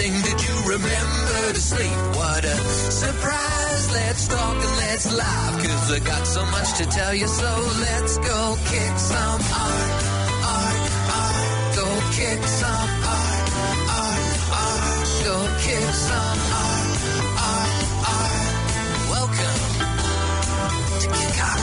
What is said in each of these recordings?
morning, did you remember to sleep? What a surprise. Let's talk and let's laugh, 'cause I got so much to tell you, so let's go kick some art. Go kick some art. Go kick some art. Welcome to Kick Art.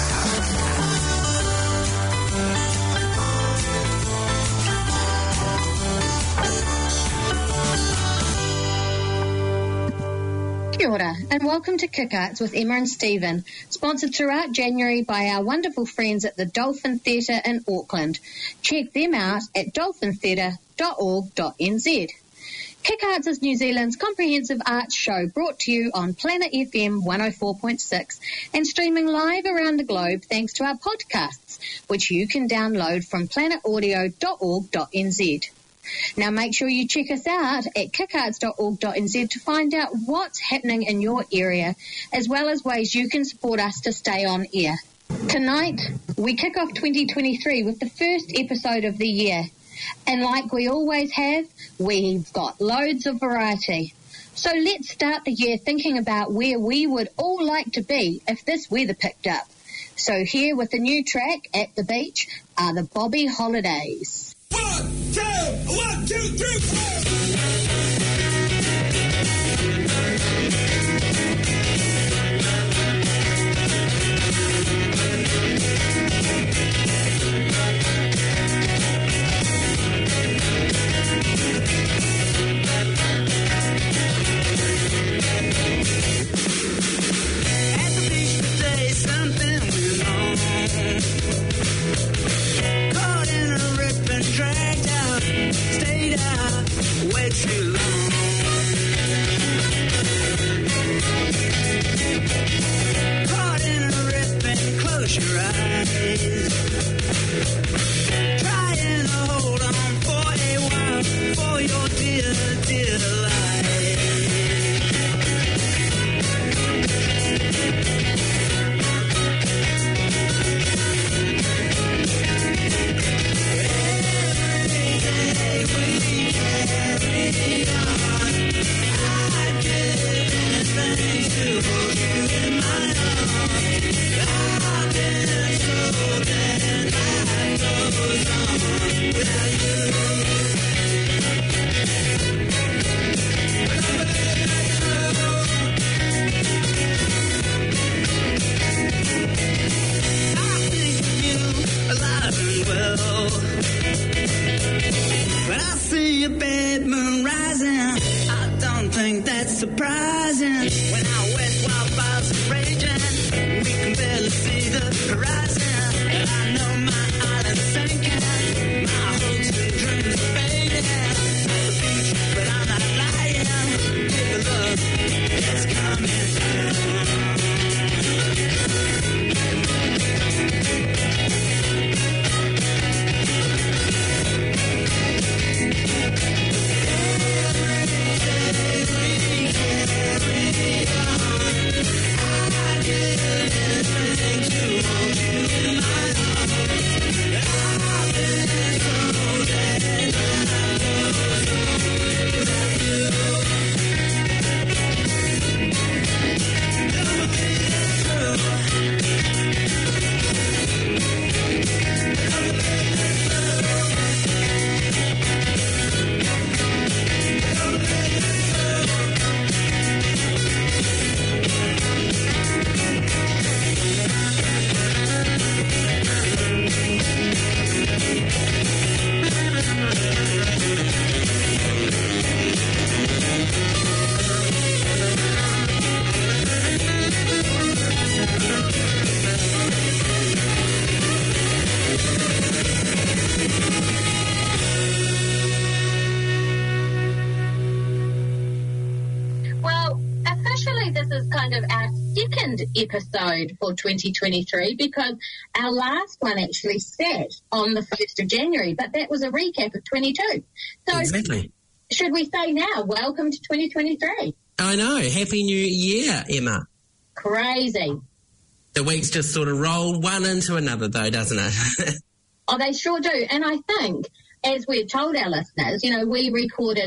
Kia ora, and welcome to Kick Arts with Emma and Stephen, sponsored throughout January by our wonderful friends at the Dolphin Theatre in Auckland. Check them out at dolphintheatre.org.nz. Kick Arts is New Zealand's comprehensive arts show, brought to you on Planet FM 104.6 and streaming live around the globe thanks to our podcasts, which you can download from planetaudio.org.nz. Now make sure you check us out at kickarts.org.nz to find out what's happening in your area, as well as ways you can support us to stay on air. Tonight, we kick off 2023 with the first episode of the year. And like we always have, we've got loads of variety. So let's start the year thinking about where we would all like to be if this weather picked up. So here with the new track, At the Beach, are the Bobby Holidays. 1, 2, 3, 4. Dragged out, stayed out way too long. Caught in a rip and close your eyes. Trying to hold on for a while for your dear, dear life. When I see a bad moon rising, I don't think that's surprising. When our west wildfires are raging, we can barely see the horizon. And I know my island's sinking, my hopes and dreams are fading. At the beach, but I'm not lying. Take a look, it's coming down. Episode for 2023, because our last one actually sat on the 1st of January, but that was a recap of 22. So exactly. Should we say now, welcome to 2023? I know. Happy New Year, Emma. Crazy. The weeks just sort of roll one into another, though, doesn't it? Oh, they sure do. And I think, as we've told our listeners, you know, we recorded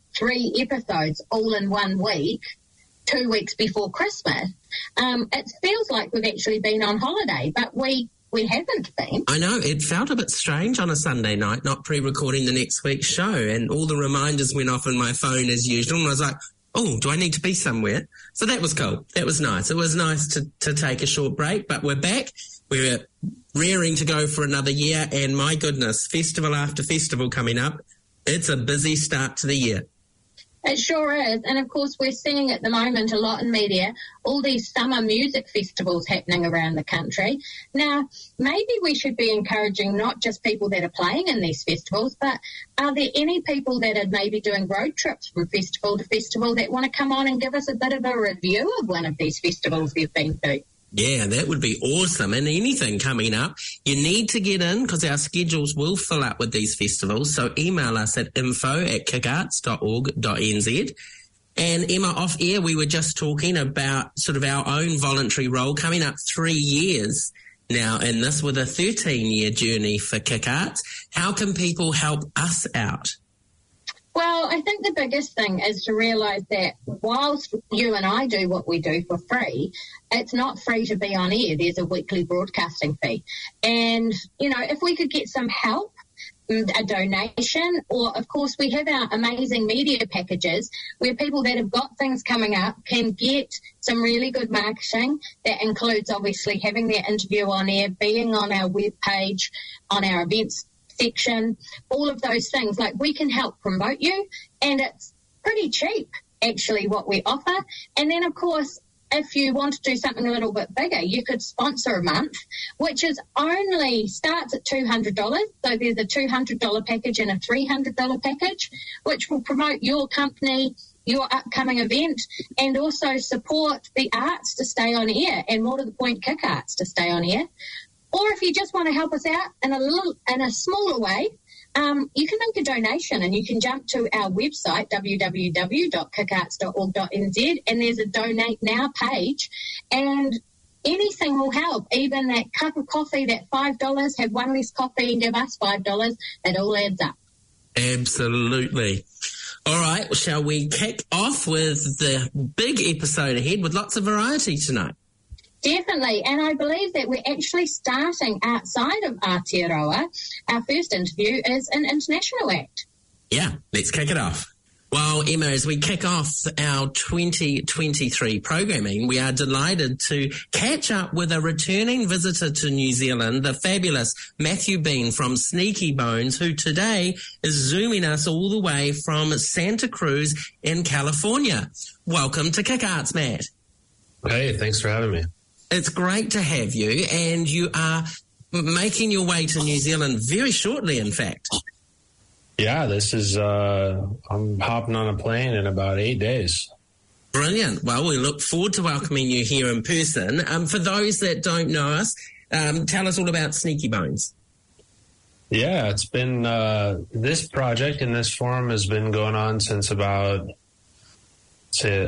3 episodes all in 1 week, 2 weeks before Christmas, it feels like we've actually been on holiday, but we haven't been. I know, it felt a bit strange on a Sunday night, not pre-recording the next week's show, and all the reminders went off in my phone as usual, and I was like, oh, do I need to be somewhere? So that was cool. That was nice. It was nice to take a short break, but we're back. We're rearing to go for another year, and my goodness, festival after festival coming up. It's a busy start to the year. It sure is. And, of course, we're seeing at the moment a lot in media, all these summer music festivals happening around the country. Now, maybe we should be encouraging not just people that are playing in these festivals, but are there any people that are maybe doing road trips from festival to festival that want to come on and give us a bit of a review of one of these festivals they've been to? Yeah, that would be awesome. And anything coming up, you need to get in because our schedules will fill up with these festivals. So email us at info@kickarts.org.nz. And Emma, off air, we were just talking about sort of our own voluntary role coming up 3 years now in this with a 13-year journey for Kick Arts. How can people help us out? Well, I think the biggest thing is to realise that whilst you and I do what we do for free, it's not free to be on air. There's a weekly broadcasting fee. And, you know, if we could get some help, a donation, or, of course, we have our amazing media packages where people that have got things coming up can get some really good marketing. That includes, obviously, having their interview on air, being on our webpage, on our events section, all of those things. Like, we can help promote you, and it's pretty cheap, actually, what we offer. And then, of course, if you want to do something a little bit bigger, you could sponsor a month, which is only starts at $200. So there's a $200 package and a $300 package, which will promote your company, your upcoming event, and also support the arts to stay on air, and more to the point, Kick Arts to stay on air. Or if you just want to help us out in a smaller way, you can make a donation, and you can jump to our website, www.kickarts.org.nz, and there's a Donate Now page, and anything will help. Even that cup of coffee, that $5, have one less coffee and give us $5, it all adds up. Absolutely. All right, well, shall we kick off with the big episode ahead with lots of variety tonight? Definitely, and I believe that we're actually starting outside of Aotearoa. Our first interview is an international act. Yeah, let's kick it off. Well, Emma, as we kick off our 2023 programming, we are delighted to catch up with a returning visitor to New Zealand, the fabulous Matthew Bean from Sneaky Bones, who today is zooming us all the way from Santa Cruz in California. Welcome to Kick Arts, Matt. Hey, thanks for having me. It's great to have you, and you are making your way to New Zealand very shortly, in fact. Yeah, this is, I'm hopping on a plane in about 8 days. Brilliant. Well, we look forward to welcoming you here in person. For those that don't know us, tell us all about Sneaky Bones. Yeah, it's been, this project in this form has been going on since about, say,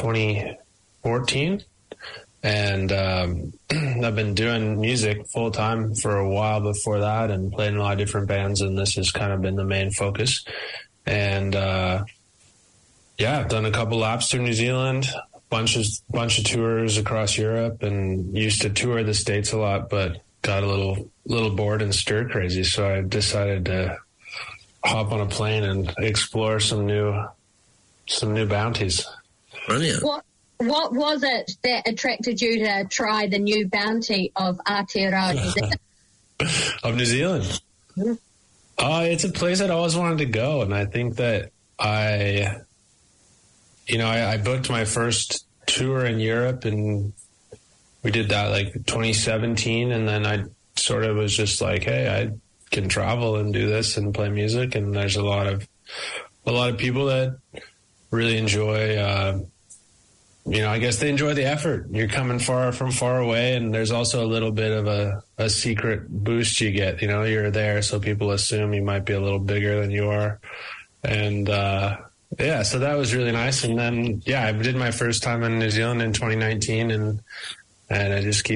2014. And I've been doing music full time for a while before that, and playing a lot of different bands, and this has kind of been the main focus. And yeah, I've done a couple laps through New Zealand, bunch of tours across Europe, and used to tour the States a lot, but got a little bored and stir crazy, so I decided to hop on a plane and explore some new bounties. Brilliant. What was it that attracted you to try the new bounty of Aotearoa, New Zealand? Of New Zealand? It's a place I'd always wanted to go, and I think that I booked my first tour in Europe, and we did that like 2017, and then I sort of was just like, hey, I can travel and do this and play music, and there's a lot of people that really enjoy I guess they enjoy the effort. You're coming from far away, and there's also a little bit of a secret boost you get. You know, you're there, so people assume you might be a little bigger than you are. And, so that was really nice. And then, I did my first time in New Zealand in 2019, and I just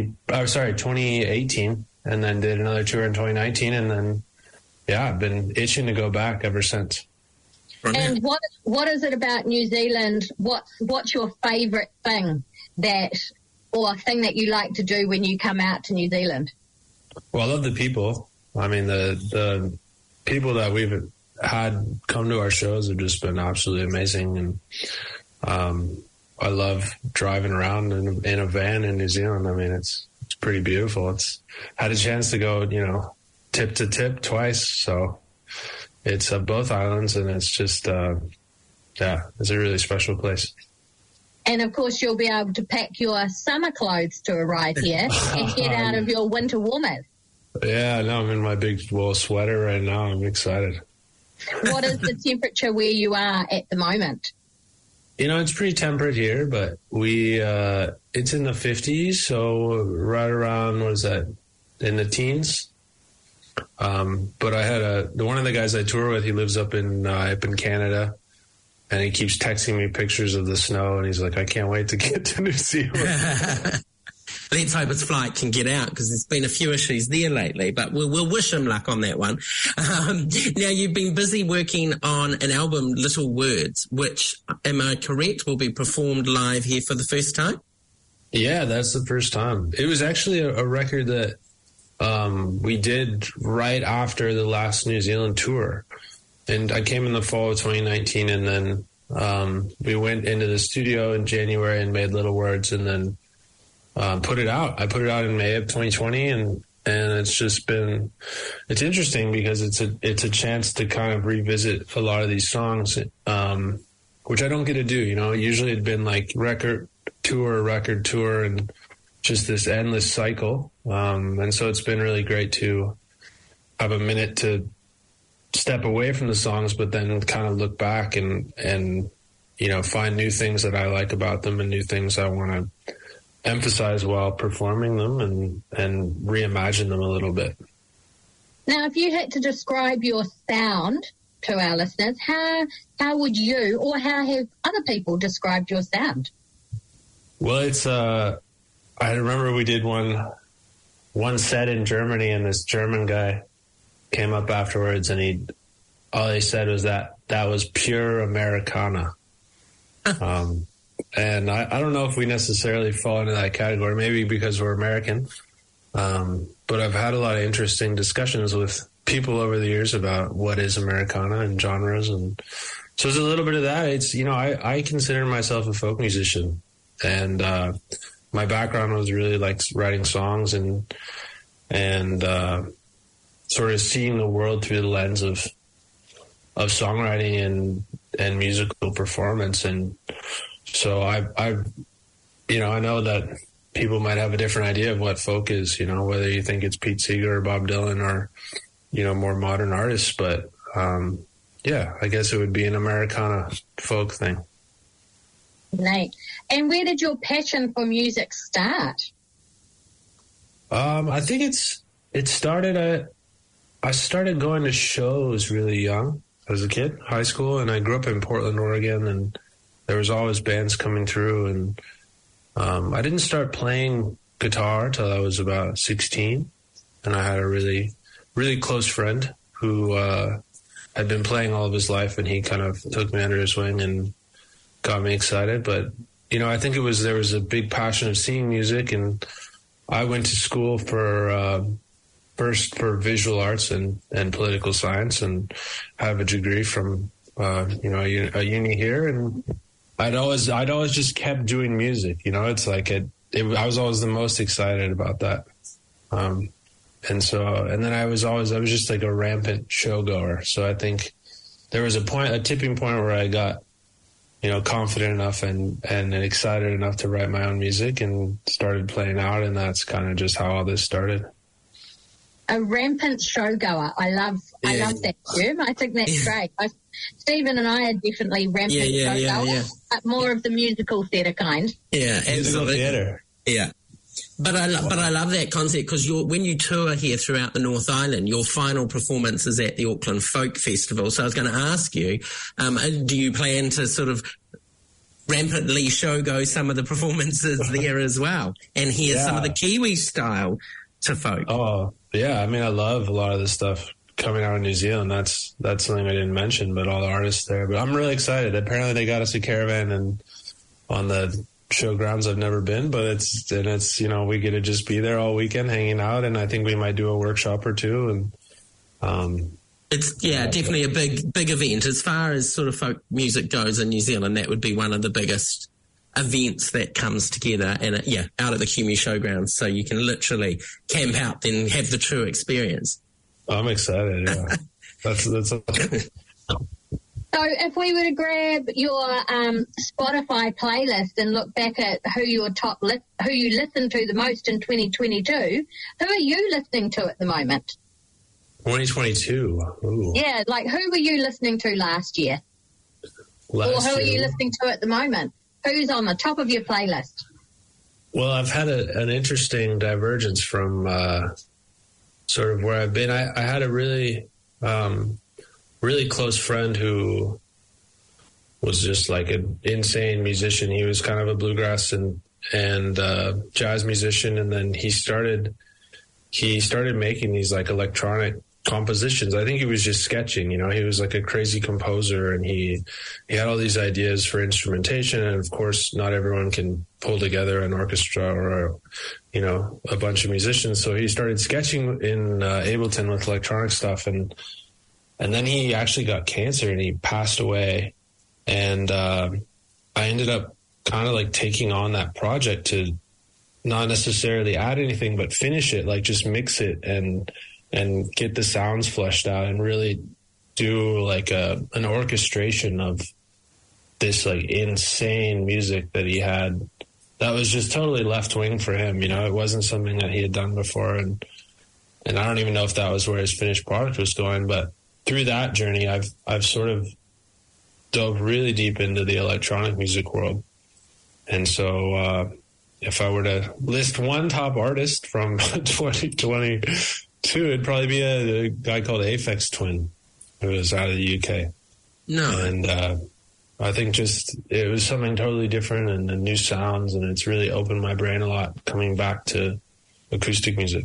2018, and then did another tour in 2019. And then, I've been itching to go back ever since. And what is it about New Zealand? What's your favourite thing or thing that you like to do when you come out to New Zealand? Well, I love the people. I mean, the people that we've had come to our shows have just been absolutely amazing. And I love driving around in a van in New Zealand. I mean, it's pretty beautiful. It's had a chance to go, tip to tip twice. So it's both islands, and it's just, it's a really special place. And, of course, you'll be able to pack your summer clothes to arrive here and get out of your winter warmers. Yeah, no, I'm in my big wool sweater right now. I'm excited. What is the temperature where you are at the moment? It's pretty temperate here, but it's in the 50s, so right around, what is that, in the teens? But I had one of the guys I tour with, he lives up in Canada, and he keeps texting me pictures of the snow, and he's like, I can't wait to get to New Zealand. Let's hope his flight can get out, because there's been a few issues there lately, but we'll wish him luck on that one. Now, you've been busy working on an album, Little Words, which, am I correct, will be performed live here for the first time? Yeah, that's the first time. It was actually a record that we did right after the last New Zealand tour. And I came in the fall of 2019, and then we went into the studio in January and made Little Words, and then put it out. I put it out in May of 2020, and it's just been, it's interesting because it's a chance to kind of revisit a lot of these songs, which I don't get to do. Usually it'd been like record tour, and just this endless cycle. And so it's been really great to have a minute to step away from the songs, but then kind of look back and find new things that I like about them and new things I want to emphasize while performing them and reimagine them a little bit. Now, if you had to describe your sound to our listeners, how would you, or how have other people described your sound? Well, it's I remember we did one set in Germany, and this German guy came up afterwards, and all he said was that was pure Americana. And I don't know if we necessarily fall into that category, maybe because we're American. But I've had a lot of interesting discussions with people over the years about what is Americana and genres. And so there's a little bit of that. It's, I consider myself a folk musician, and my background was really like writing songs and sort of seeing the world through the lens of songwriting and musical performance. And so I know that people might have a different idea of what folk is, whether you think it's Pete Seeger or Bob Dylan or, more modern artists. But, I guess it would be an Americana folk thing. Right. And where did your passion for music start? I think it started I started going to shows really young as a kid, high school, and I grew up in Portland, Oregon, and there was always bands coming through. And I didn't start playing guitar till I was about 16, and I had a really, really close friend who had been playing all of his life, and he kind of took me under his wing and got me excited. But, I think there was a big passion of seeing music, and I went to school first for visual arts and political science, and have a degree from, a uni here. And I'd always just kept doing music, it's like I was always the most excited about that. And then I was just like a rampant showgoer. So I think there was a tipping point where I got, confident enough and excited enough to write my own music and started playing out. And that's kind of just how all this started. A rampant showgoer. I love that term. I think that's great. Stephen and I are definitely rampant showgoers, but more of the musical theatre kind. Yeah, musical theatre. Yeah. But I love that concept, because when you tour here throughout the North Island, your final performance is at the Auckland Folk Festival. So I was going to ask you, do you plan to sort of rampantly showgo some of the performances there as well, and hear some of the Kiwi style to folk? Oh, yeah. I mean, I love a lot of the stuff coming out of New Zealand. That's something I didn't mention, but all the artists there. But I'm really excited. Apparently they got us a caravan and on the showgrounds I've never been, but it's we get to just be there all weekend hanging out, and I think we might do a workshop or two. And it's definitely a big event as far as sort of folk music goes in New Zealand. That would be one of the biggest events that comes together, and out at the QMU Showgrounds, so you can literally camp out and have the true experience. I'm excited. Yeah, that's. So if we were to grab your Spotify playlist and look back at who you listened to the most in 2022, who are you listening to at the moment? 2022. Ooh. Yeah, like who were you listening to last year? Or who are you listening to at the moment? Who's on the top of your playlist? Well, I've had an interesting divergence from sort of where I've been. I had a really close friend who was just like an insane musician. He was kind of a bluegrass and jazz musician, and then he started making these like electronic compositions. I think he was just sketching, he was like a crazy composer, and he had all these ideas for instrumentation, and of course not everyone can pull together an orchestra or a bunch of musicians. So he started sketching in Ableton with electronic stuff, and then he actually got cancer and he passed away. And I ended up kind of like taking on that project to not necessarily add anything, but finish it, like just mix it and get the sounds fleshed out and really do like an orchestration of this like insane music that he had. That was just totally left wing for him. It wasn't something that he had done before. And I don't even know if that was where his finished product was going, but through that journey, I've sort of dove really deep into the electronic music world. And so if I were to list one top artist from 2022, it'd probably be a guy called Aphex Twin, who was out of the UK. No. And I think just it was something totally different and new sounds, and it's really opened my brain a lot coming back to acoustic music.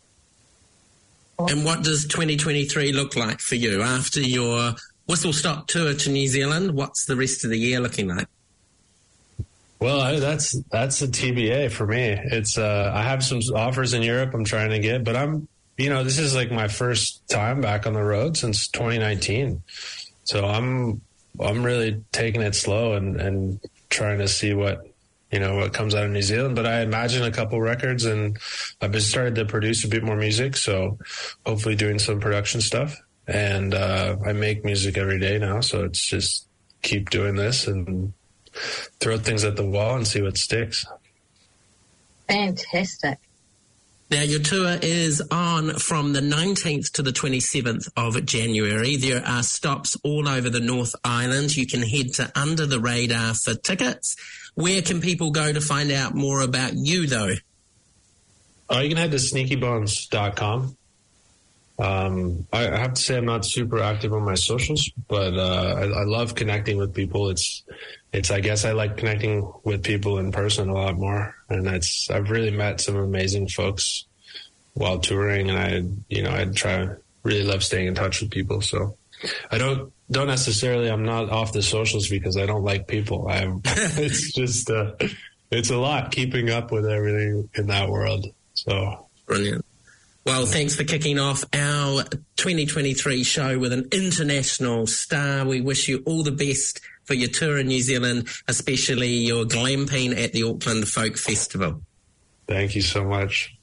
And what does 2023 look like for you after your Whistle Stop tour to New Zealand? What's the rest of the year looking like? Well, that's a TBA for me. It's I have some offers in Europe I'm trying to get, but this is like my first time back on the road since 2019. So I'm really taking it slow and trying to see what comes out of New Zealand. But I imagine a couple records, and I've just started to produce a bit more music. So hopefully doing some production stuff. And I make music every day now. So it's just keep doing this and throw things at the wall and see what sticks. Fantastic. Now, your tour is on from the 19th to the 27th of January. There are stops all over the North Island. You can head to Under the Radar for tickets. Where can people go to find out more about you, though? You can head to sneakybones.com. I have to say I'm not super active on my socials, but I love connecting with people. It's I guess I like connecting with people in person a lot more, and I've really met some amazing folks while touring, and I really love staying in touch with people. So I don't necessarily, I'm not off the socials because I don't like people. It's just it's a lot keeping up with everything in that world. So brilliant. Well, thanks for kicking off our 2023 show with an international star. We wish you all the best for your tour in New Zealand, especially your glamping at the Auckland Folk Festival. Thank you so much.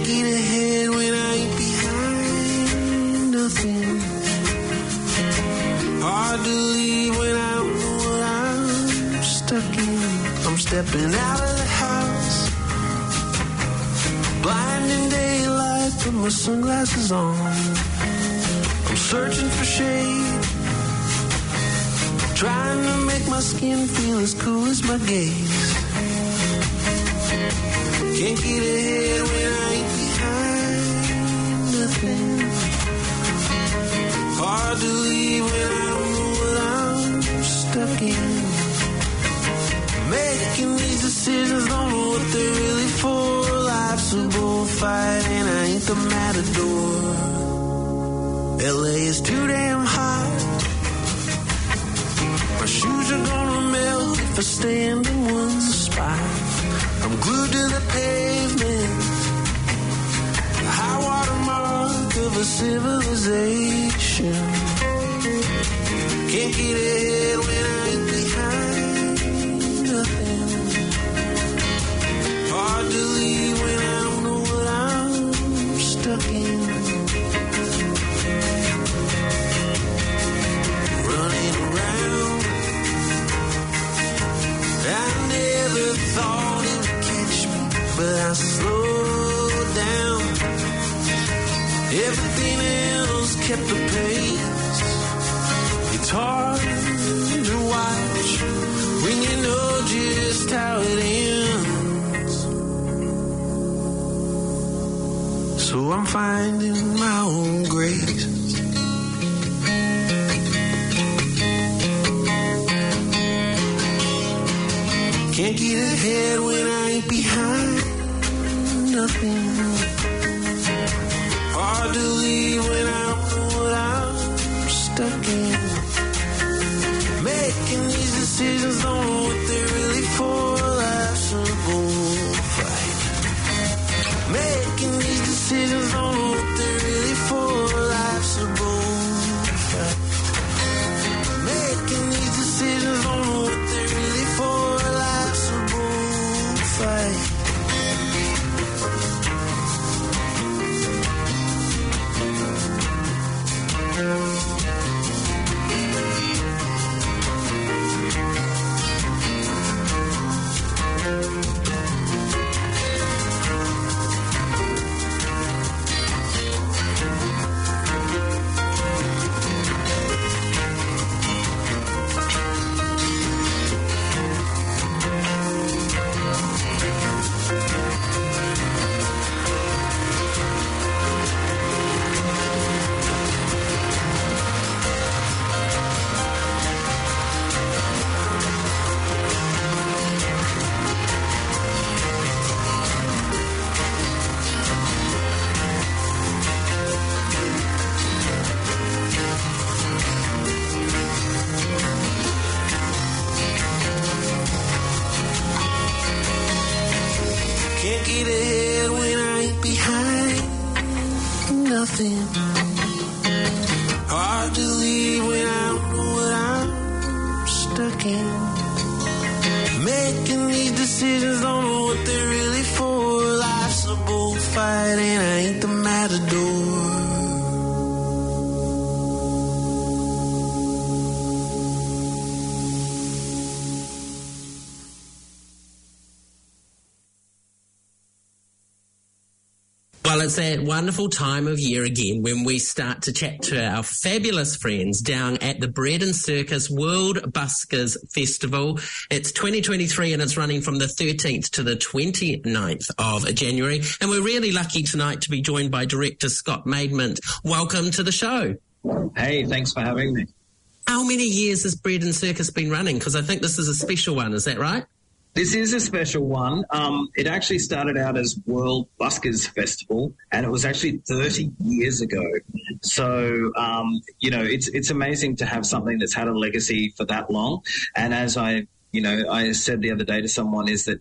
get ahead when I ain't behind nothing. Hard to leave when I don't know what I'm stuck in. I'm stepping out of the house, blinding daylight, put my sunglasses on. I'm searching for shade, trying to make my skin feel as cool as my gaze. Can't get ahead when I ain't behind nothing. Hard to leave when I don't know what I'm stuck in. Making these decisions, don't know what they're really for. Life's a bullfight and I ain't the matador. LA is too damn hot. My shoes are gonna melt if I stand in one spot. I'm glued to the pavement, the high water mark of a civilization. Can't get ahead when I ain't behind nothing. Hard to leave when I don't know what I'm stuck in. Running around, I never thought it would catch me, but I slowed down. Everything else kept the pace. It's hard to watch when you know just how it ends. So I'm finding my own grace. Can't get ahead when I ain't behind nothing. Hard to leave when I don't know what I'm stuck in. Making these decisions, don't know what they're really for. Life's a bullfight. Making these decisions, don't know what they're really for. Life's a bullfight. Making these decisions, don't know what they're really for. Life's a bullfight. Can't get ahead when I ain't behind nothing. Hard to leave when I don't know what I'm stuck in. Making these decisions, don't know what they're really for. Life's a bullfight and I ain't the matador. Well, it's that wonderful time of year again when we start to chat to our fabulous friends down at the Bread and Circus World Buskers Festival. It's 2023 and it's running from the 13th to the 29th of January. And we're really lucky tonight to be joined by director Scott Maidment. Welcome to the show. Hey, thanks for having me. How many years has Bread and Circus been running? Because I think this is a special one. Is that right? This is a special one. It actually started out as World Buskers Festival, and it was actually 30 years ago. So, it's amazing to have something that's had a legacy for that long. And as I said the other day to someone, is that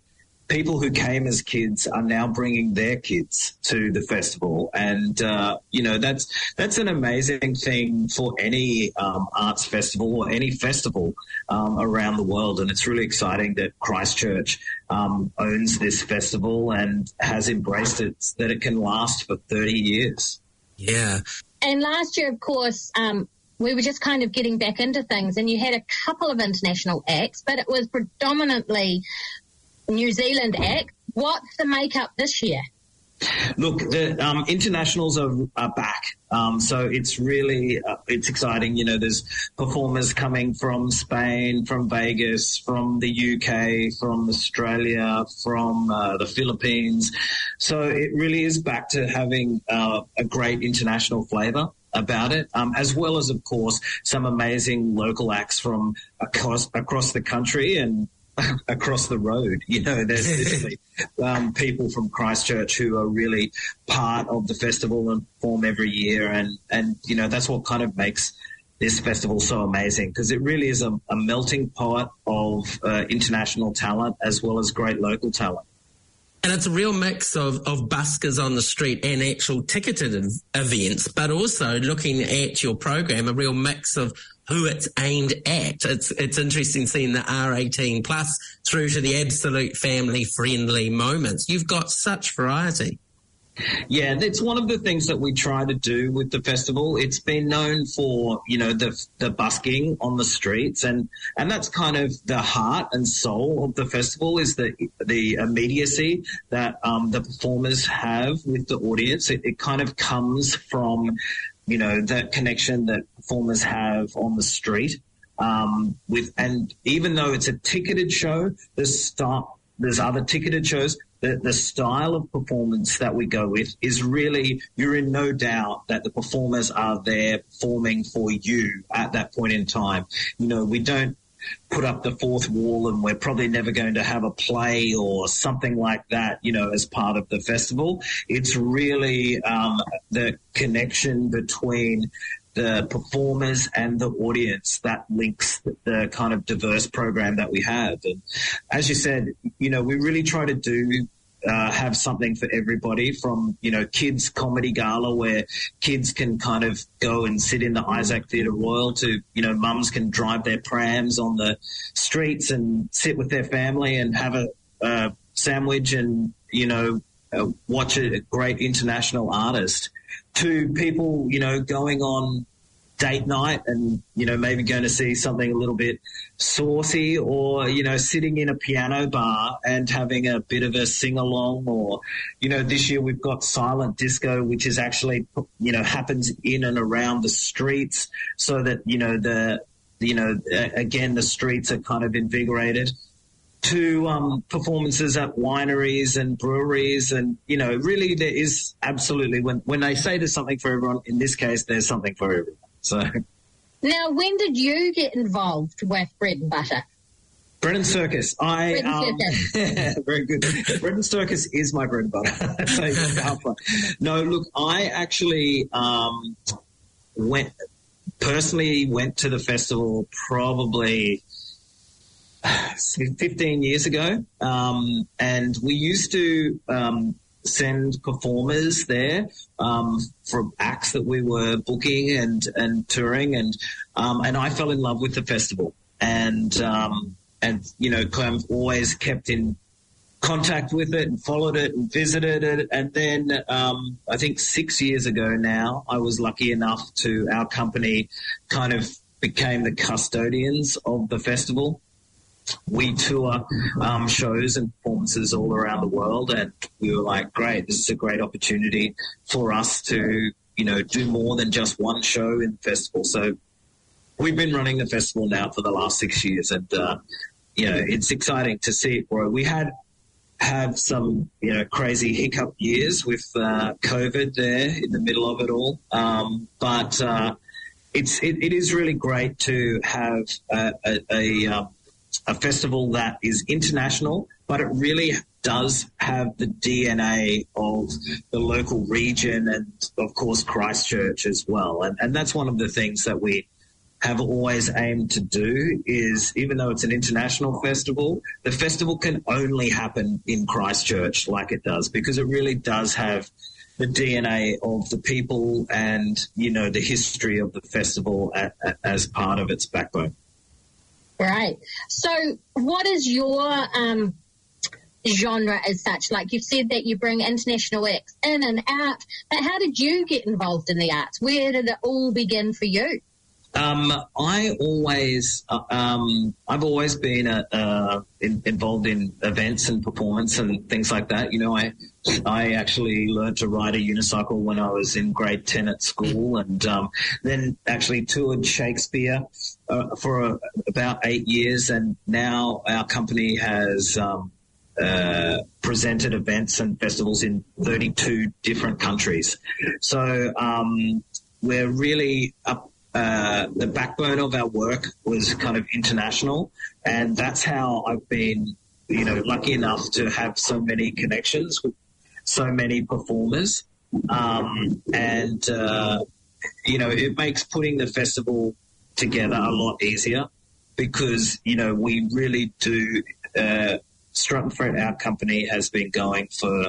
people who came as kids are now bringing their kids to the festival. And, that's an amazing thing for any arts festival or any festival around the world. And it's really exciting that Christchurch owns this festival and has embraced it, that it can last for 30 years. Yeah. And last year, of course, we were just kind of getting back into things, and you had a couple of international acts, but it was predominantly New Zealand act. What's the makeup this year? Look, the internationals are back. So it's really, it's exciting. There's performers coming from Spain, from Vegas, from the UK, from Australia, from the Philippines. So it really is back to having a great international flavour about it, as well as, of course, some amazing local acts from across the country and across the road. There's literally people from Christchurch who are really part of the festival and perform every year. And that's what kind of makes this festival so amazing, because it really is a melting pot of international talent as well as great local talent. And it's a real mix of buskers on the street and actual ticketed events, but also looking at your program, a real mix of who it's aimed at. It's interesting seeing the R18 plus through to the absolute family-friendly moments. You've got such variety. Yeah, that's one of the things that we try to do with the festival. It's been known for, the busking on the streets, and that's kind of the heart and soul of the festival, is the immediacy that the performers have with the audience. It kind of comes from, that connection that performers have on the street. And even though it's a ticketed show, there's other ticketed shows. The style of performance that we go with is really, you're in no doubt that the performers are there performing for you at that point in time. We don't put up the fourth wall, and we're probably never going to have a play or something like that, as part of the festival. It's really the connection between the performers and the audience that links the kind of diverse program that we have. And as you said, we really try to do have something for everybody, from, kids comedy gala where kids can kind of go and sit in the Isaac Theatre Royal to, mums can drive their prams on the streets and sit with their family and have a sandwich and, watch a great international artist, to people, going on date night and, maybe going to see something a little bit saucy, or, sitting in a piano bar and having a bit of a sing-along, or, this year we've got silent disco, which is actually, happens in and around the streets, so that, again, the streets are kind of invigorated, to performances at wineries and breweries. And, really there is absolutely, when they say there's something for everyone, in this case, there's something for everyone. So, now, when did you get involved with Bread and Butter? Bread and Circus. Bread and Circus. Very good. Bread and Circus is my bread and butter. So, no, look, I actually went to the festival probably 15 years ago, and we used to send performers there from acts that we were booking and touring, and I fell in love with the festival, and kind of always kept in contact with it and followed it and visited it. And then I think 6 years ago now, I was lucky enough to, our company kind of became the custodians of the festival. We tour shows and performances all around the world, and we were like, great, this is a great opportunity for us to, do more than just one show in the festival. So we've been running the festival now for the last 6 years, and, it's exciting to see it grow. We had some, crazy hiccup years with COVID there in the middle of it all, but it is really great to have a festival that is international, but it really does have the DNA of the local region and, of course, Christchurch as well. And that's one of the things that we have always aimed to do is, even though it's an international festival, the festival can only happen in Christchurch like it does, because it really does have the DNA of the people and, you know, the history of the festival as part of its backbone. Right. So what is your genre as such? Like you've said that you bring international acts in and out, but how did you get involved in the arts? Where did it all begin for you? I've always been involved in events and performance and things like that. You know, I actually learned to ride a unicycle when I was in grade 10 at school, and then actually toured Shakespeare for about 8 years, and now our company has presented events and festivals in 32 different countries. So we're really up. The backbone of our work was kind of international, and that's how I've been, you know, lucky enough to have so many connections with so many performers. You know, it makes putting the festival together a lot easier because, you know, we really do, Strut and Fret, our company, has been going for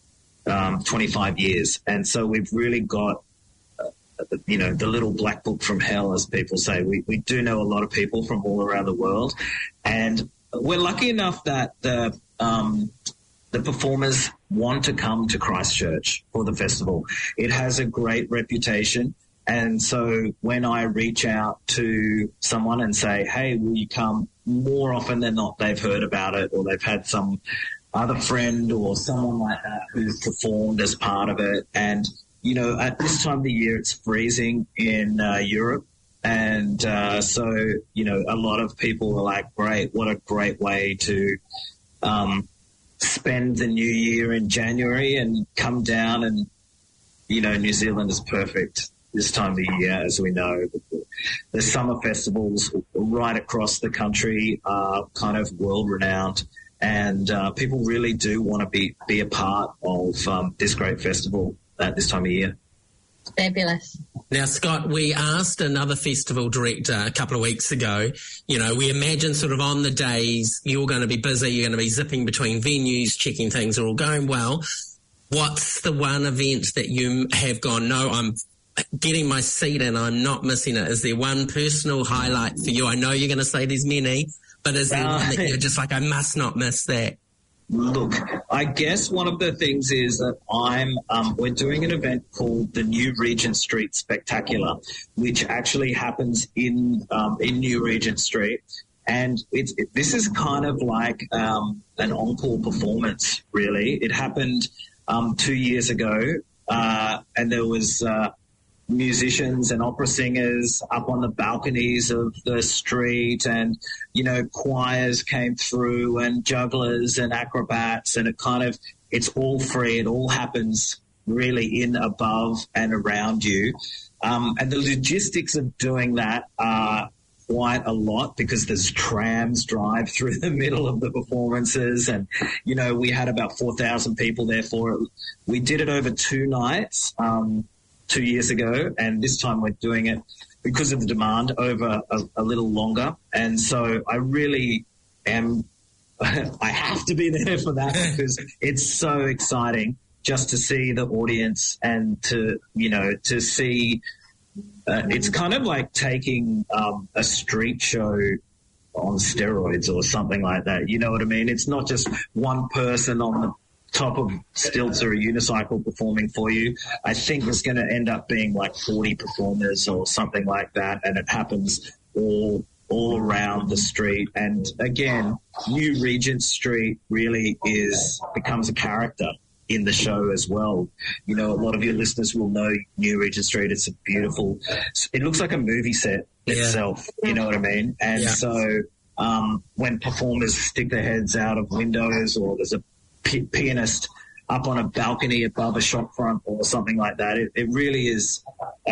25 years. And so we've really got, you know, the little black book from hell, as people say. We do know a lot of people from all around the world, and we're lucky enough that the performers want to come to Christchurch for the festival. It has a great reputation, and so when I reach out to someone and say, hey, will you come, more often than not they've heard about it, or they've had some other friend or someone like that who's performed as part of it. And you know, at this time of the year, it's freezing in Europe. And so, you know, a lot of people are like, great, what a great way to spend the new year in January and come down. And, you know, New Zealand is perfect this time of the year, as we know. The summer festivals right across the country are kind of world-renowned. And people really do want to be a part of this great festival at this time of year. Fabulous. Now, Scott, we asked another festival director a couple of weeks ago, you know, we imagine sort of on the days you're going to be busy, you're going to be zipping between venues, checking things are all going well. What's the one event that you have gone, no, I'm getting my seat and I'm not missing it? Is there one personal highlight for you? I know you're going to say there's many, but is there one that you're just like, I must not miss that? Look, I guess one of the things is that we're doing an event called the New Regent Street Spectacular, which actually happens in New Regent Street. And this is kind of like an encore performance, really. It happened 2 years ago, and there was musicians and opera singers up on the balconies of the street, and, you know, choirs came through and jugglers and acrobats, and it's all free. It all happens really in, above and around you. And the logistics of doing that are quite a lot because there's trams drive through the middle of the performances, and, you know, we had about 4,000 people there for it. We did it over 2 nights, 2 years ago, and this time we're doing it because of the demand over a little longer. And so I really am, I have to be there for that because it's so exciting just to see the audience and to, you know, to see, it's kind of like taking a street show on steroids or something like that. You know what I mean? It's not just one person on the top of stilts or a unicycle performing for you. I think it's going to end up being like 40 performers or something like that, and it happens all around the street. And again, New Regent Street really becomes a character in the show as well. You know, a lot of your listeners will know New Regent Street. It's a beautiful, it looks like a movie set itself, you know what I mean? And so when performers stick their heads out of windows, or there's a pianist up on a balcony above a shop front or something like that, it really is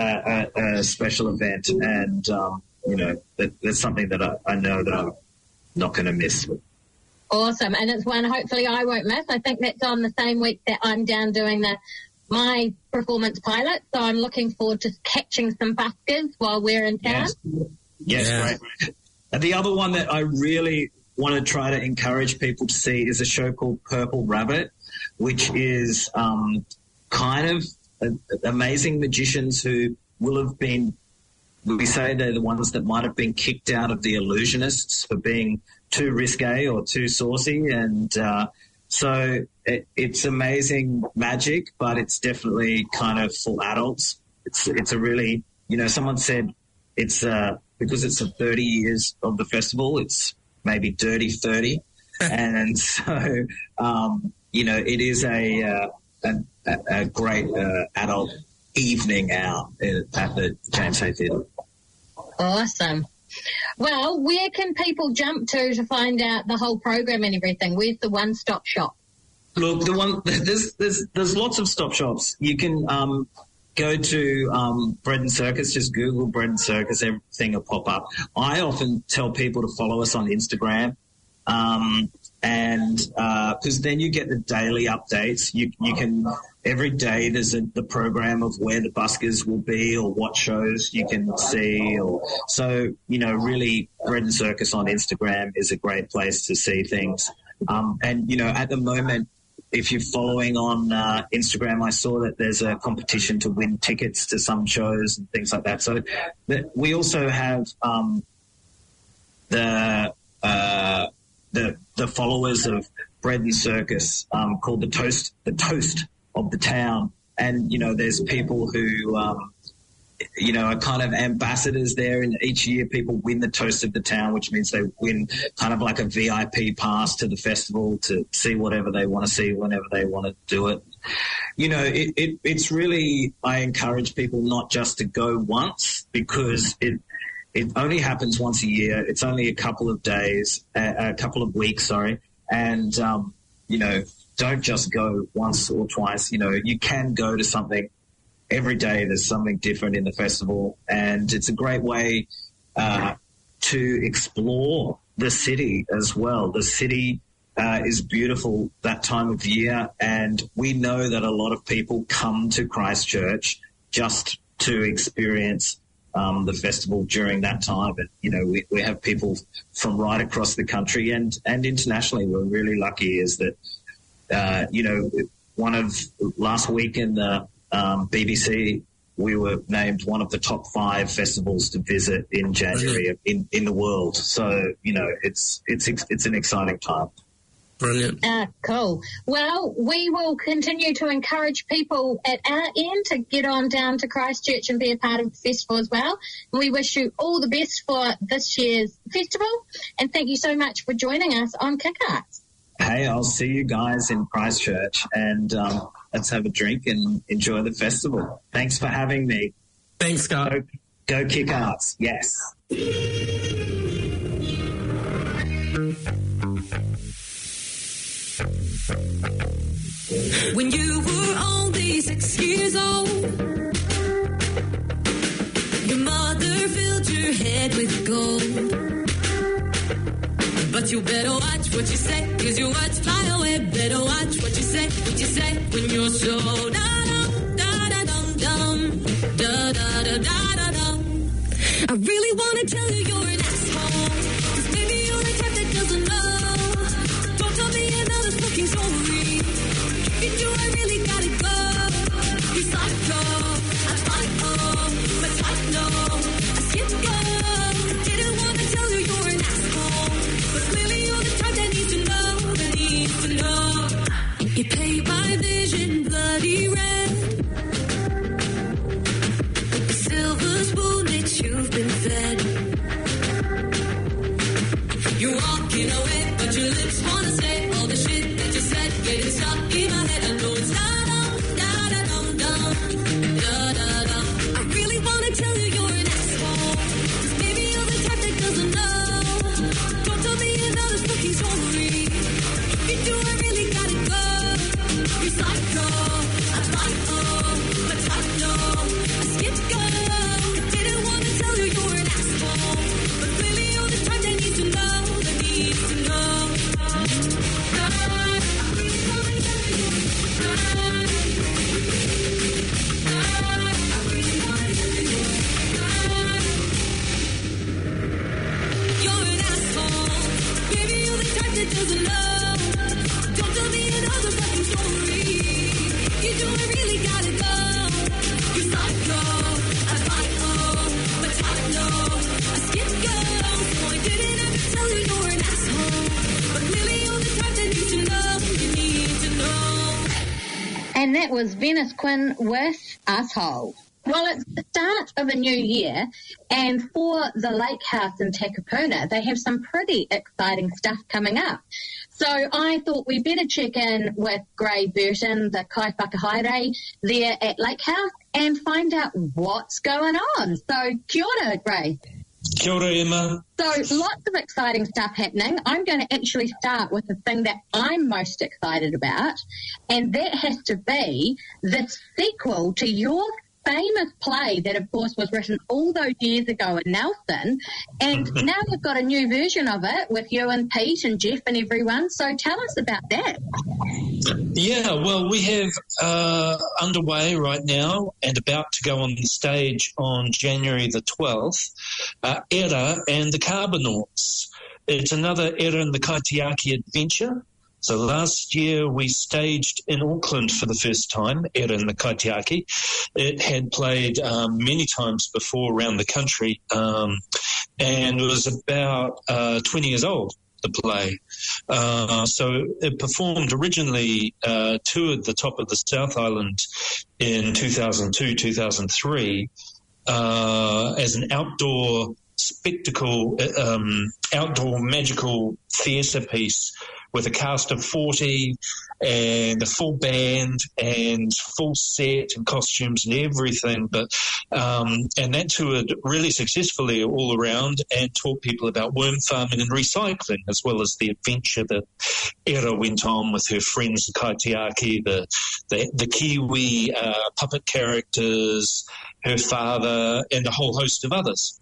a special event. And, you know, that's something that I know that I'm not going to miss. Awesome. And it's one hopefully I won't miss. I think that's on the same week that I'm down doing my performance pilot. So I'm looking forward to catching some buskers while we're in town. Yes, Yeah. great. And the other one that I really want to try to encourage people to see is a show called Purple Rabbit, which is kind of amazing magicians who will have been, we say they're the ones that might have been kicked out of the Illusionists for being too risque or too saucy. And so it's amazing magic, but it's definitely kind of for adults. It's a really, someone said it's because it's 30 years of the festival, it's maybe dirty 30. And so, it is a great adult evening out at the James Hay Theatre. Awesome. Well, where can people jump to find out the whole program and everything? Where's the one-stop shop? Look, there's lots of stop shops. You can go to Bread and Circus. Just Google Bread and Circus. Everything will pop up. I often tell people to follow us on Instagram, and because then you get the daily updates. You can every day there's the program of where the buskers will be or what shows you can see. So really, Bread and Circus on Instagram is a great place to see things. And at the moment, if you're following on Instagram, I saw that there's a competition to win tickets to some shows and things like that. So we also have the followers of Bread and Circus called the Toast of the Town. And, there's people who, are kind of ambassadors there. And each year people win the Toast of the Town, which means they win kind of like a VIP pass to the festival to see whatever they want to see whenever they want to do it. It's really, I encourage people not just to go once, because it only happens once a year. It's only a couple of weeks, sorry. And, don't just go once or twice. You can go to something every day. There's something different in the festival, and it's a great way to explore the city as well. The city is beautiful that time of year, and we know that a lot of people come to Christchurch just to experience the festival during that time. And, we have people from right across the country and internationally. We're really lucky is that, one of last week in the BBC, we were named one of the top 5 festivals to visit in January in the world. So, it's an exciting time. Brilliant. Cool. Well, we will continue to encourage people at our end to get on down to Christchurch and be a part of the festival as well. We wish you all the best for this year's festival, and thank you so much for joining us on Kick Arts. Hey, I'll see you guys in Christchurch, and let's have a drink and enjoy the festival. Thanks for having me. Thanks, Scott. Go Kick Arts. Yes. When you were only 6 years old, your mother filled your head with gold. But you better watch what you say, 'cause your words fly away. Better watch what you say when you're so da-dum, da-da-dum, dum, da-da-da-da-da-dum. I really want to tell you you're an asshole, 'cause maybe you're the type that doesn't know. Don't tell me another fucking story. If you do, I really gotta go. You psycho, I'm psycho, but psycho, I skip go. I didn't want to tell you you're an asshole, but clearly you're the type that needs to know, You paint my vision bloody red, the silver spoon that you've been fed. You're walking away, but your lips wanna say all the shit that you said, getting stuck in my head. I know it's da-dum, da-da-dum-dum, da-da-dum. I really wanna tell you you're an asshole, 'cause maybe you're the type that doesn't know. Don't tell me another fucking story. If you do, I really gotta go. You're psycho, I'm psycho, but psycho, I skipped go. I didn't want to tell you you're an asshole, but clearly you're the type that needs to know. I really wanna tell you you're an asshole. doesn't know. Don't tell me another fucking story. You know I really gotta go. You psycho, I fight but I know I skip girl. So I didn't have to tell you you're an asshole. But really you're the type that needs to know. You need to know. And that was Venice Quinn with Asshole. Well, it's the start of a new year, and for the Lake House in Takapuna, they have some pretty exciting stuff coming up. So I thought we better check in with Gray Burton, the Kai Whakahaere there at Lake House, and find out what's going on. So kia ora, Gray. Kia ora, Emma. So lots of exciting stuff happening. I'm going to actually start with the thing that I'm most excited about, and that has to be the sequel to your famous play that, of course, was written all those years ago in Nelson, and now you've got a new version of it with you and Pete and Jeff and everyone. So tell us about that. Yeah, well, we have underway right now and about to go on the stage on January the 12th, Era and the Carbonauts. It's another Era and the Kaitiaki adventure. So last year we staged in Auckland for the first time, Era and the Kaitiaki. It had played many times before around the country, and it was about 20 years old, the play. So it performed originally, toured the top of the South Island in 2002, 2003, as an outdoor spectacle, outdoor magical theatre piece with a cast of 40 and a full band and full set and costumes and everything. But and that toured really successfully all around and taught people about worm farming and recycling, as well as the adventure that Era went on with her friends, the Kaitiaki, the Kiwi puppet characters, her father, and a whole host of others.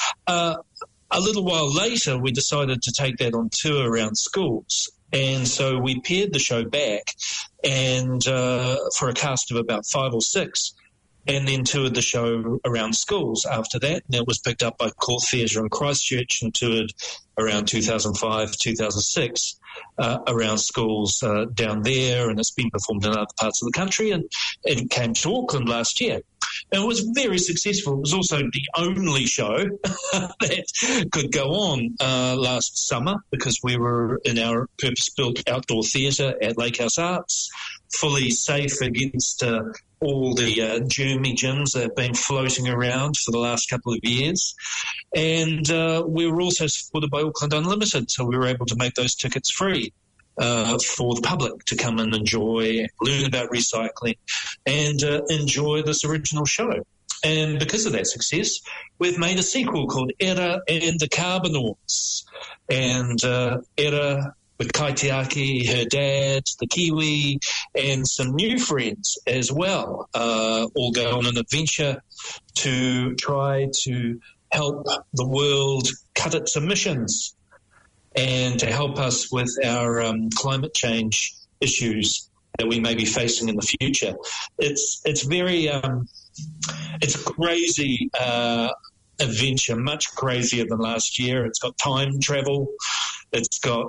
A little while later, we decided to take that on tour around schools. And so we paired the show back and for a cast of about 5 or 6, and then toured the show around schools after that. And it was picked up by Court Theatre in Christchurch and toured around 2005, 2006 around schools down there, and it's been performed in other parts of the country, and it came to Auckland last year. And it was very successful. It was also the only show that could go on last summer, because we were in our purpose-built outdoor theatre at Lake House Arts, fully safe against all the germy gyms that have been floating around for the last couple of years. And we were also supported by Auckland Unlimited, so we were able to make those tickets free for the public to come and enjoy, learn about recycling, and enjoy this original show. And because of that success, we've made a sequel called Era and the Carbonauts. And Era with Kaitiaki, her dad, the Kiwi, and some new friends as well, all go on an adventure to try to help the world cut its emissions and to help us with our climate change issues that we may be facing in the future. It's very it's a crazy adventure, much crazier than last year. It's got time travel. It's got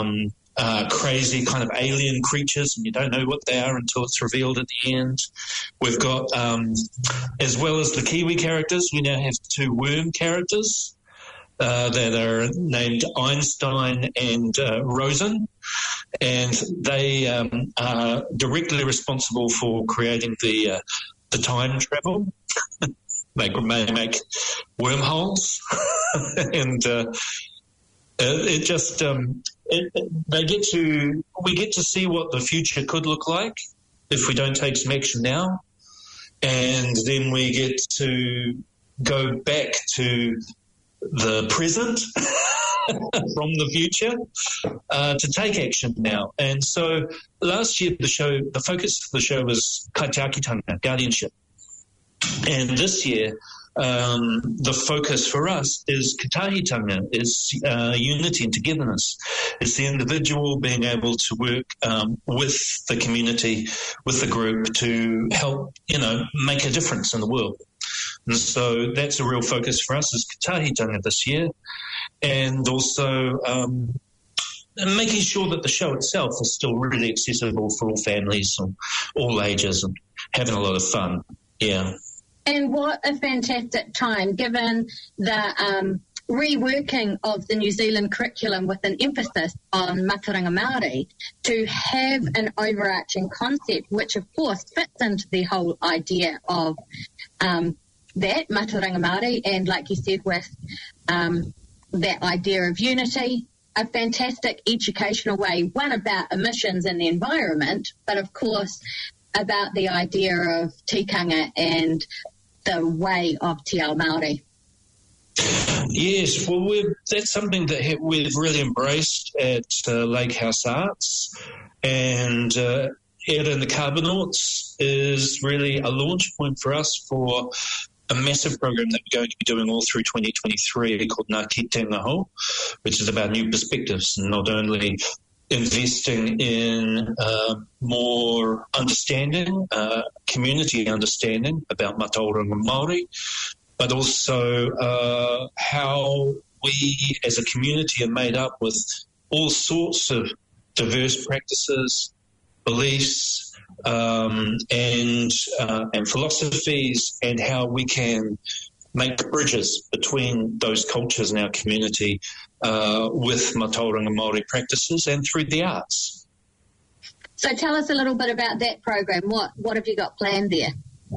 crazy kind of alien creatures, and you don't know what they are until it's revealed at the end. We've got, as well as the Kiwi characters, we now have 2 worm characters that are named Einstein and Rosen, and they are directly responsible for creating the time travel. They may make wormholes, and it just we get to see what the future could look like if we don't take some action now, and then we get to go back to the present from the future to take action now. And so last year the focus of the show was kaitiakitanga, guardianship, and this year the focus for us is katahitanga, is unity and togetherness. It's the individual being able to work with the community, with the group, to help, make a difference in the world. And so that's a real focus for us, is katahitanga this year. And also and making sure that the show itself is still really accessible for all families and all ages and having a lot of fun. Yeah. And what a fantastic time, given the reworking of the New Zealand curriculum with an emphasis on Mātauranga Māori, to have an overarching concept, which of course fits into the whole idea of that, Mātauranga Māori, and like you said, with that idea of unity, a fantastic educational way, one about emissions and the environment, but of course about the idea of tikanga and the way of Te Ao Māori. Yes, well, that's something that we've really embraced at Lake House Arts, and Era and the Carbonauts is really a launch point for us for a massive program that we're going to be doing all through 2023 called Ngā Kitenga Ho, which is about new perspectives, and not only investing in more understanding, community understanding about Mātauranga Māori, but also how we as a community are made up with all sorts of diverse practices, beliefs, and philosophies, and how we can make bridges between those cultures in our community with Mātauranga Māori practices and through the arts. So tell us a little bit about that program. What have you got planned there?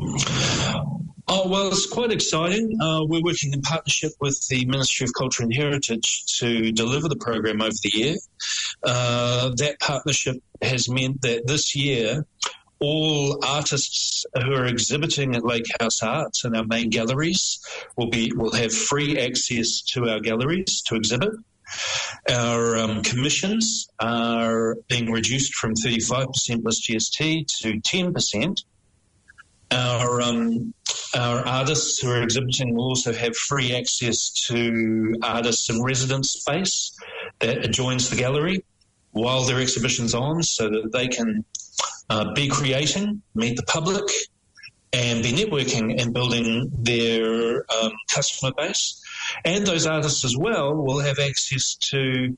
Oh, well, it's quite exciting. We're working in partnership with the Ministry of Culture and Heritage to deliver the program over the year. That partnership has meant that this year all artists who are exhibiting at Lake House Arts in our main galleries will have free access to our galleries to exhibit. Our commissions are being reduced from 35% plus GST to 10%. Our artists who are exhibiting will also have free access to artists in residence space that adjoins the gallery while their exhibition's on, so that they can be creating, meet the public, and be networking and building their customer base. And those artists as well will have access to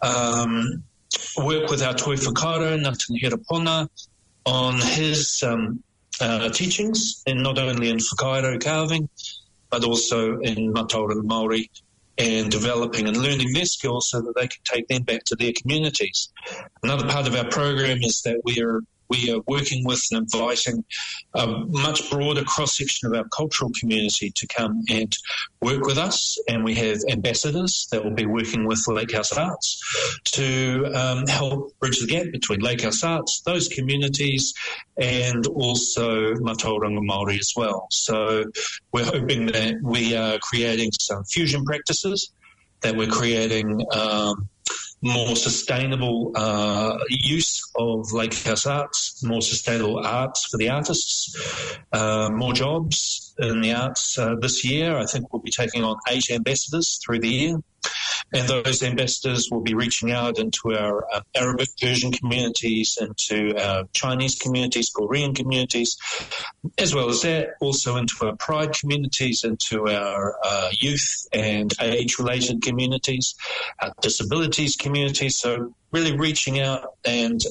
work with our Toi Whakaaro, Ngāti Herapona, on his teachings, and not only in whakaaro carving, but also in Mātauranga Māori, and developing and learning their skills so that they can take them back to their communities. Another part of our program is that we are working with and inviting a much broader cross-section of our cultural community to come and work with us, and we have ambassadors that will be working with Lake House Arts to help bridge the gap between Lake House Arts, those communities, and also Mātauranga Māori as well. So we're hoping that we are creating some fusion practices, that we're creating more sustainable use of Lake House Arts, more sustainable arts for the artists, more jobs in the arts this year. I think we'll be taking on 8 ambassadors through the year, and those ambassadors will be reaching out into our Arabic Persian communities, into our Chinese communities, Korean communities, as well as that, also into our Pride communities, into our youth and age-related communities, our disabilities communities. So really reaching out and,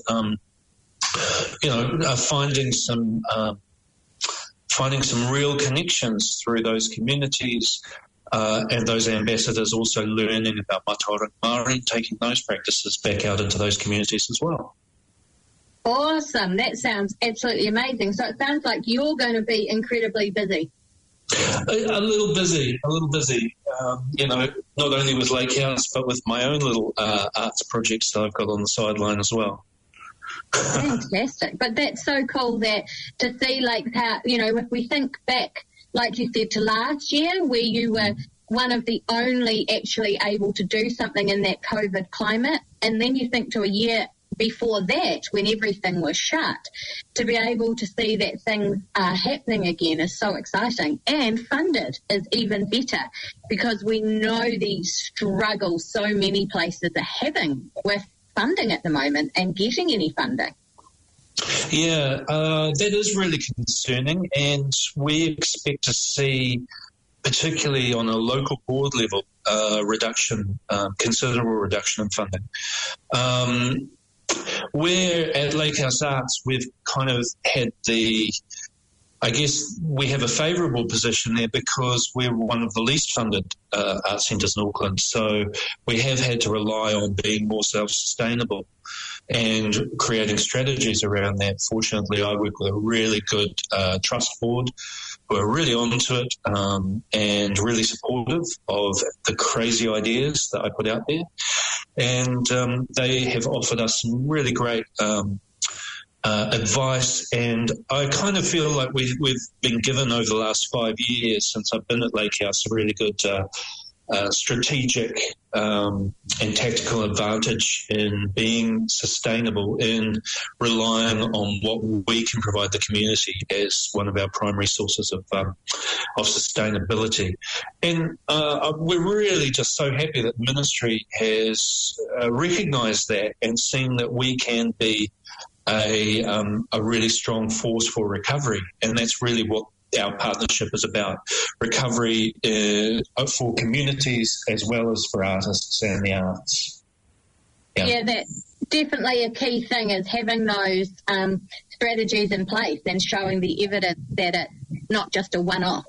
finding some real connections through those communities, and those ambassadors also learning about Mātauranga Māori, taking those practices back out into those communities as well. Awesome. That sounds absolutely amazing. So it sounds like you're going to be incredibly busy. A little busy. Not only with Lake House, but with my own little arts projects that I've got on the sideline as well. Fantastic. But that's so cool that to see like how, if we think back, like you said, to last year where you were one of the only actually able to do something in that COVID climate, and then you think to a year before that when everything was shut, to be able to see that things are happening again is so exciting, and funded is even better because we know these struggles so many places are having with funding at the moment and getting any funding. Yeah, that is really concerning, and we expect to see, particularly on a local board level, reduction, considerable reduction in funding. We're at Lake House Arts, we've kind of had we have a favourable position there because we're one of the least funded art centres in Auckland. So we have had to rely on being more self-sustainable and creating strategies around that. Fortunately, I work with a really good trust board who are really onto it and really supportive of the crazy ideas that I put out there. And they have offered us some really great advice, and I kind of feel like we've been given over the last 5 years since I've been at Lake House a really good strategic and tactical advantage in being sustainable, in relying on what we can provide the community as one of our primary sources of sustainability. And we're really just so happy that the ministry has recognised that and seen that we can be a really strong force for recovery, and that's really what our partnership is about: recovery for communities as well as for artists and the arts. Yeah, that's definitely a key thing, is having those strategies in place and showing the evidence that it's not just a one-off.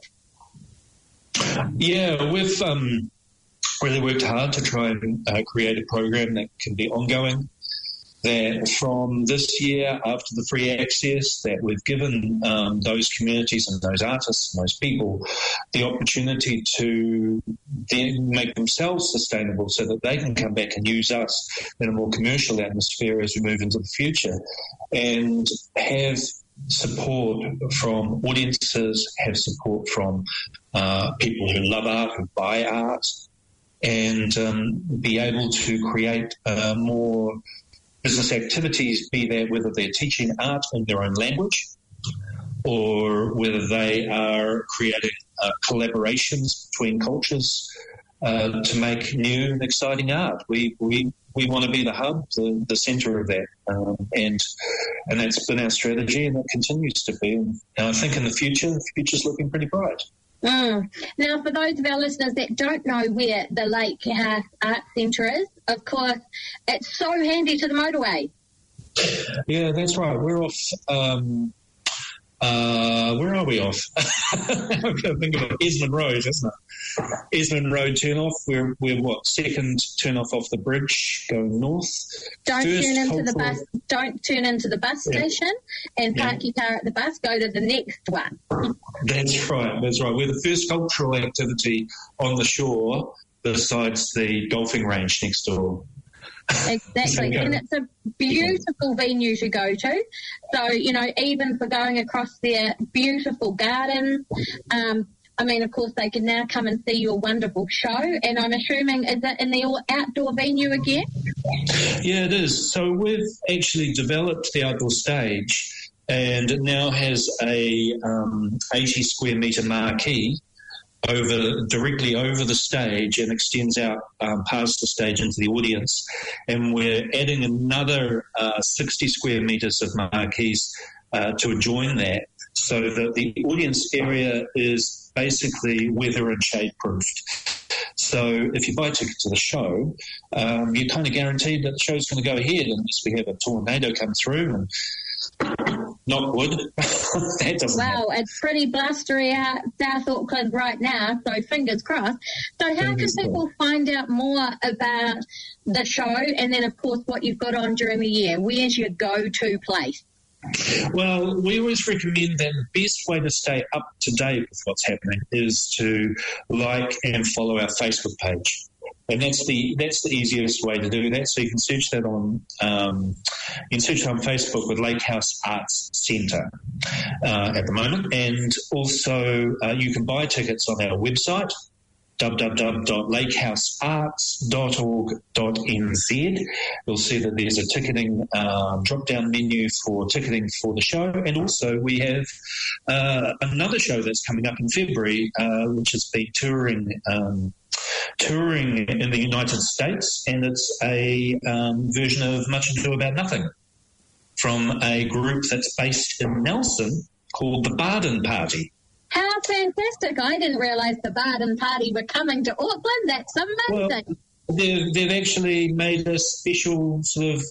Yeah, we've really worked hard to try and create a program that can be ongoing, that from this year, after the free access, that we've given those communities and those artists and those people the opportunity to then make themselves sustainable so that they can come back and use us in a more commercial atmosphere as we move into the future, and have support from audiences, have support from people who love art, who buy art, and be able to create more business activities, be that whether they're teaching art in their own language or whether they are creating collaborations between cultures to make new and exciting art. We want to be the hub, the centre of that, and that's been our strategy, and it continues to be. And I think in the future's looking pretty bright. Now, for those of our listeners that don't know where the Lake House Art Centre is, of course, it's so handy to the motorway. Yeah, that's right. We're off. Where are we off? I've got to think of it. Esmond Road, isn't it? Esmond Road turn-off. We're what, second turn-off off the bridge going north. Don't turn into the bus station and park your car at the bus. Go to the next one. That's right. We're the first cultural activity on the shore besides the golfing range next door. Exactly, and it's a beautiful venue to go to. So, even for going across their beautiful gardens, of course, they can now come and see your wonderful show. And I'm assuming, is it in the outdoor venue again? Yeah, it is. So we've actually developed the outdoor stage, and it now has a 80 square metre marquee directly over the stage, and extends out past the stage into the audience. And we're adding another 60 square metres of marquees to adjoin that, so that the audience area is basically weather and shade proofed. So if you buy a ticket to the show, you're kind of guaranteed that the show's going to go ahead unless we have a tornado come through and knock wood. That doesn't happen. It's pretty blustery out South Auckland right now, so fingers crossed. So how can people find out more about the show, and then, of course, what you've got on during the year? Where's your go-to place? Well, we always recommend that the best way to stay up to date with what's happening is to like and follow our Facebook page. And that's the easiest way to do that. So you can search that on Facebook with Lake House Arts Centre at the moment, and also you can buy tickets on our website, www.lakehousearts.org.nz. You'll see that there's a ticketing drop-down menu for ticketing for the show, and also we have another show that's coming up in February, which has been touring in the United States, and it's a version of Much Ado About Nothing from a group that's based in Nelson called the Barden Party. How fantastic. I didn't realise the Barden Party were coming to Auckland. That's amazing. Well, they've actually made a special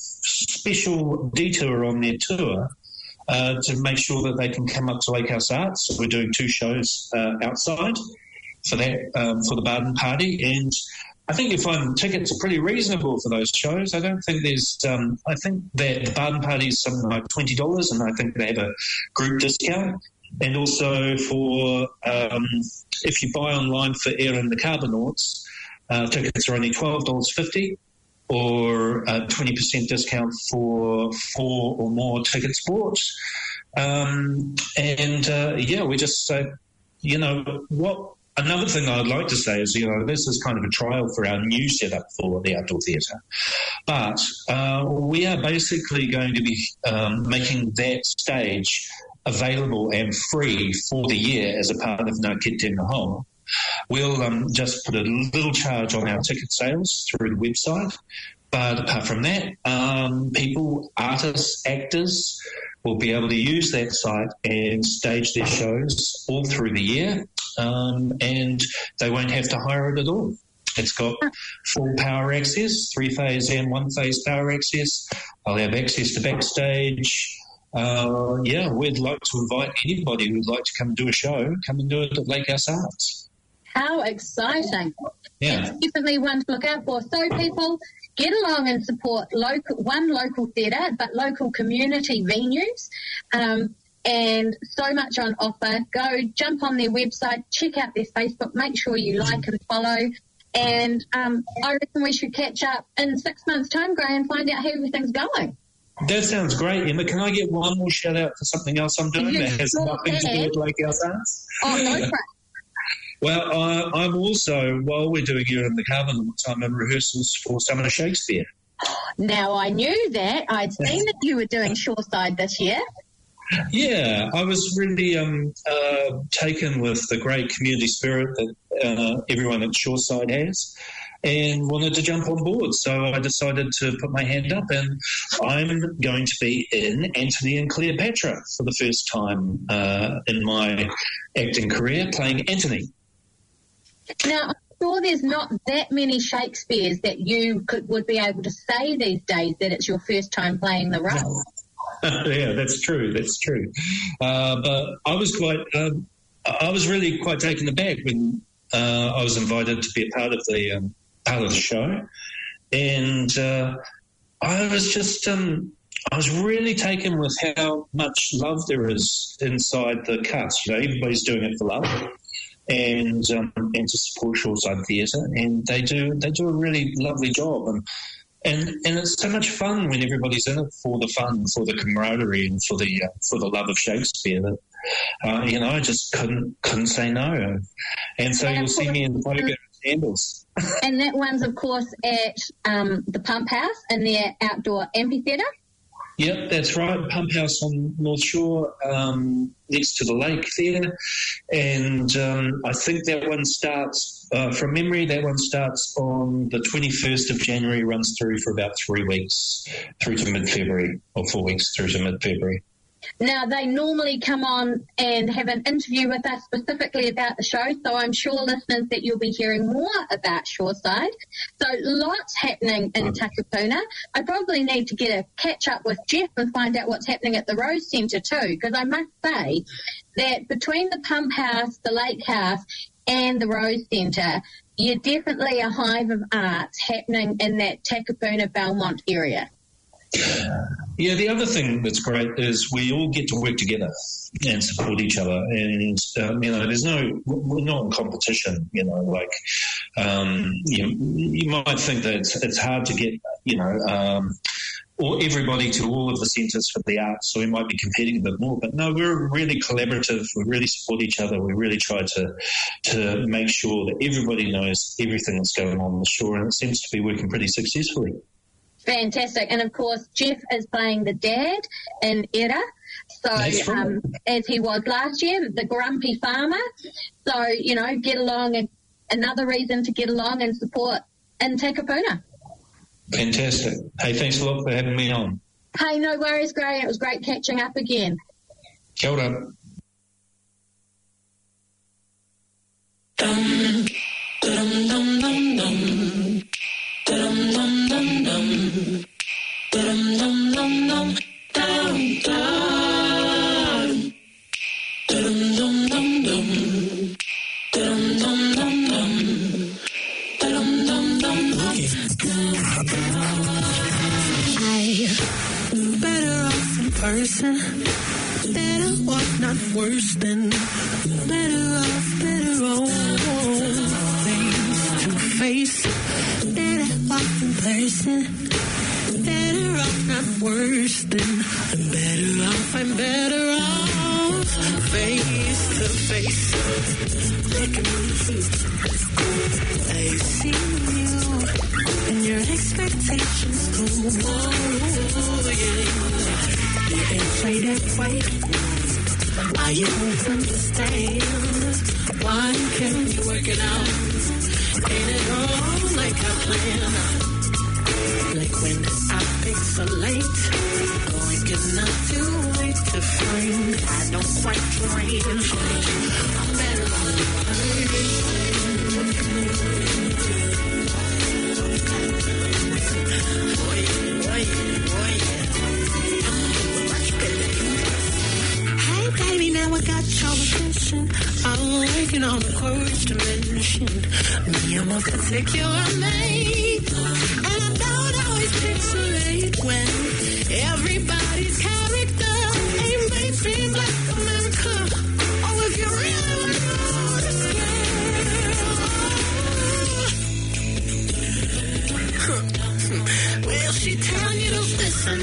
detour on their tour to make sure that they can come up to Lake House Arts. So we're doing 2 shows outside for that, for the Barden Party, and I think you find tickets are pretty reasonable for those shows. I don't think there's. I think that the Barden Party is something like $20, and I think they have a group discount. And also for if you buy online for Era and the Carbonauts, tickets are only $12.50, or a 20% discount for 4 or more ticket sports. We just say, what. Another thing I'd like to say is, this is kind of a trial for our new setup for the Outdoor Theatre. But we are basically going to be making that stage available and free for the year as a part of Ngā Kete Noho. We'll just put a little charge on our ticket sales through the website. But apart from that, people, artists, actors will be able to use that site and stage their shows all through the year, and they won't have to hire it at all. It's got full power access, 3-phase and 1-phase power access. I'll have access to backstage. We'd like to invite anybody who'd like to come and do a show, come and do it at Lake House Arts. How exciting. Yeah. It's definitely one to look out for. So people, get along and support local theatre, but local community venues. And so much on offer. Go jump on their website, check out their Facebook, make sure you like and follow. And I reckon we should catch up in 6 months' time, Gray, and find out how everything's going. That sounds great, Emma. Can I get one more shout out for something else I'm doing that has nothing to do with Lake House Arts? Oh, no, great. Well, I'm also, while we're doing Era and the Carbonauts, I'm in rehearsals for Summer Shakespeare. Now, I knew that. I'd seen that you were doing Shoreside this year. Yeah, I was really taken with the great community spirit that everyone at Shoreside has, and wanted to jump on board. So I decided to put my hand up, and I'm going to be in Antony and Cleopatra for the first time in my acting career, playing Antony. Now, I'm sure there's not that many Shakespeares that you would be able to say these days that it's your first time playing the role. Yeah, that's true. But I was really quite taken aback when I was invited to be a part of the show, and I was just I was really taken with how much love there is inside the cast. Everybody's doing it for love. And to support Shoreside Theatre, and they do a really lovely job, and it's so much fun when everybody's in it for the fun, for the camaraderie, and for the love of Shakespeare. That I just couldn't say no, and so you'll see me in the photo handles. And that one's of course at the Pump House in their outdoor amphitheatre. Yep, that's right. Pump House on North Shore, next to the lake there. And I think that one starts, from memory, that one starts on the 21st of January, runs through for about 3 weeks, through to mid-February, or 4 weeks through to mid-February. Now, they normally come on and have an interview with us specifically about the show, so I'm sure, listeners, that you'll be hearing more about Shoreside. So lots happening in Takapuna. I probably need to get a catch-up with Jeff and find out what's happening at the Rose Centre too, because I must say that between the Pump House, the Lake House and the Rose Centre, you're definitely a hive of arts happening in that Takapuna Belmont area. Yeah, the other thing that's great is we all get to work together and support each other, and we're not in competition. You might think that it's hard to get or everybody to all of the centres for the arts, so we might be competing a bit more. But no, we're really collaborative. We really support each other. We really try to make sure that everybody knows everything that's going on the shore, and it seems to be working pretty successfully. Fantastic. And, of course, Jeff is playing the dad in Era. So, as he was last year, the grumpy farmer. So, get along, and another reason to get along and support in Takapuna. Fantastic. Hey, thanks a lot for having me on. Hey, no worries, Gray. It was great catching up again. Kia ora. Better off in person. Better off, not worse than. Better off, better off. Face to face. Better off in person. Better off, not worse than. I'm better off, I'm better off. Face to face. Look at me. I see you. And your expectations go you ain't play that way. Why you don't understand? Why can't you work it out? Ain't it all like I planned? Like when I pixelate, going enough to wait to find. I don't quite drain. I'm better Hey baby, now I got your attention. I'm working on the courage to mention me, I'm a particular mate. And I don't always pixelate when everybody's character ain't mainstream Black America. Oh, if you really want to know this girl. Well, she telling you to listen.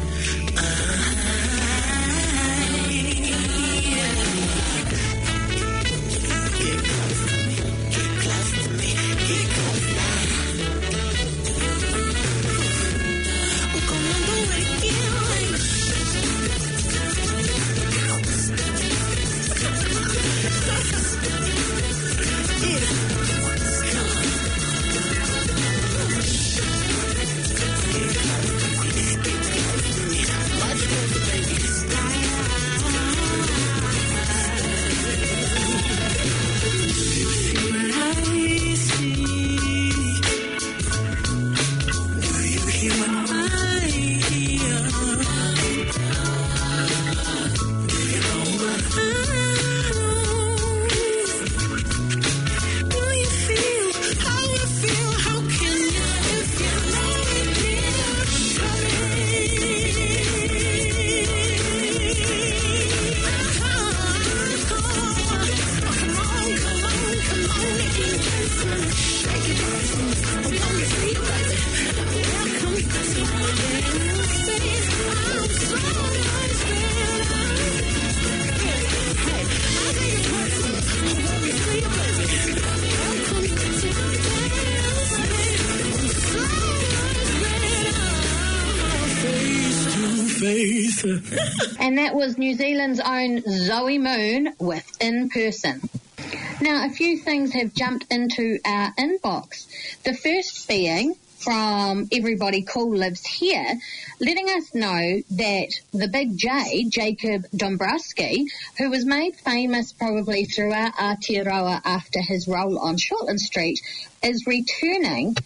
And that was New Zealand's own Zoe Moon with In Person. Now, a few things have jumped into our inbox. The first being from Everybody Cool Lives Here, letting us know that the Big J, Jacob Dombrowski, who was made famous probably throughout Aotearoa after his role on Shortland Street, is returning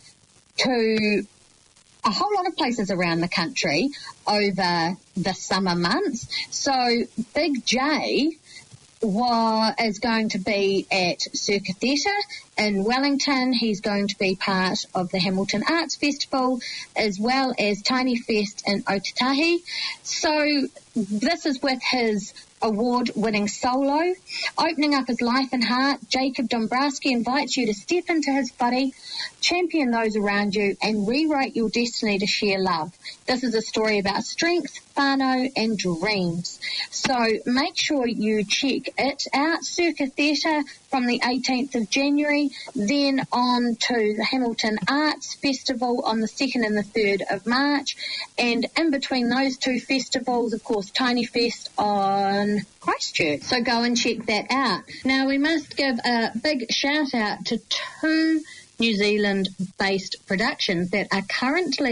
to a whole lot of places around the country over the summer months. So Big J is going to be at Circa Theatre in Wellington. He's going to be part of the Hamilton Arts Festival as well as Tiny Fest in Otatahi. So this is with his award-winning solo. Opening up his life and heart, Jacob Dombrowski invites you to step into his body, champion those around you, and rewrite your destiny to share love. This is a story about strength, whānau, and dreams. So make sure you check it out. Circa Theatre from the 18th of January, then on to the Hamilton Arts Festival on the 2nd and the 3rd of March. And in between those two festivals, of course, Tiny Fest on Christchurch. So go and check that out. Now, we must give a big shout out to two New Zealand-based productions that are currently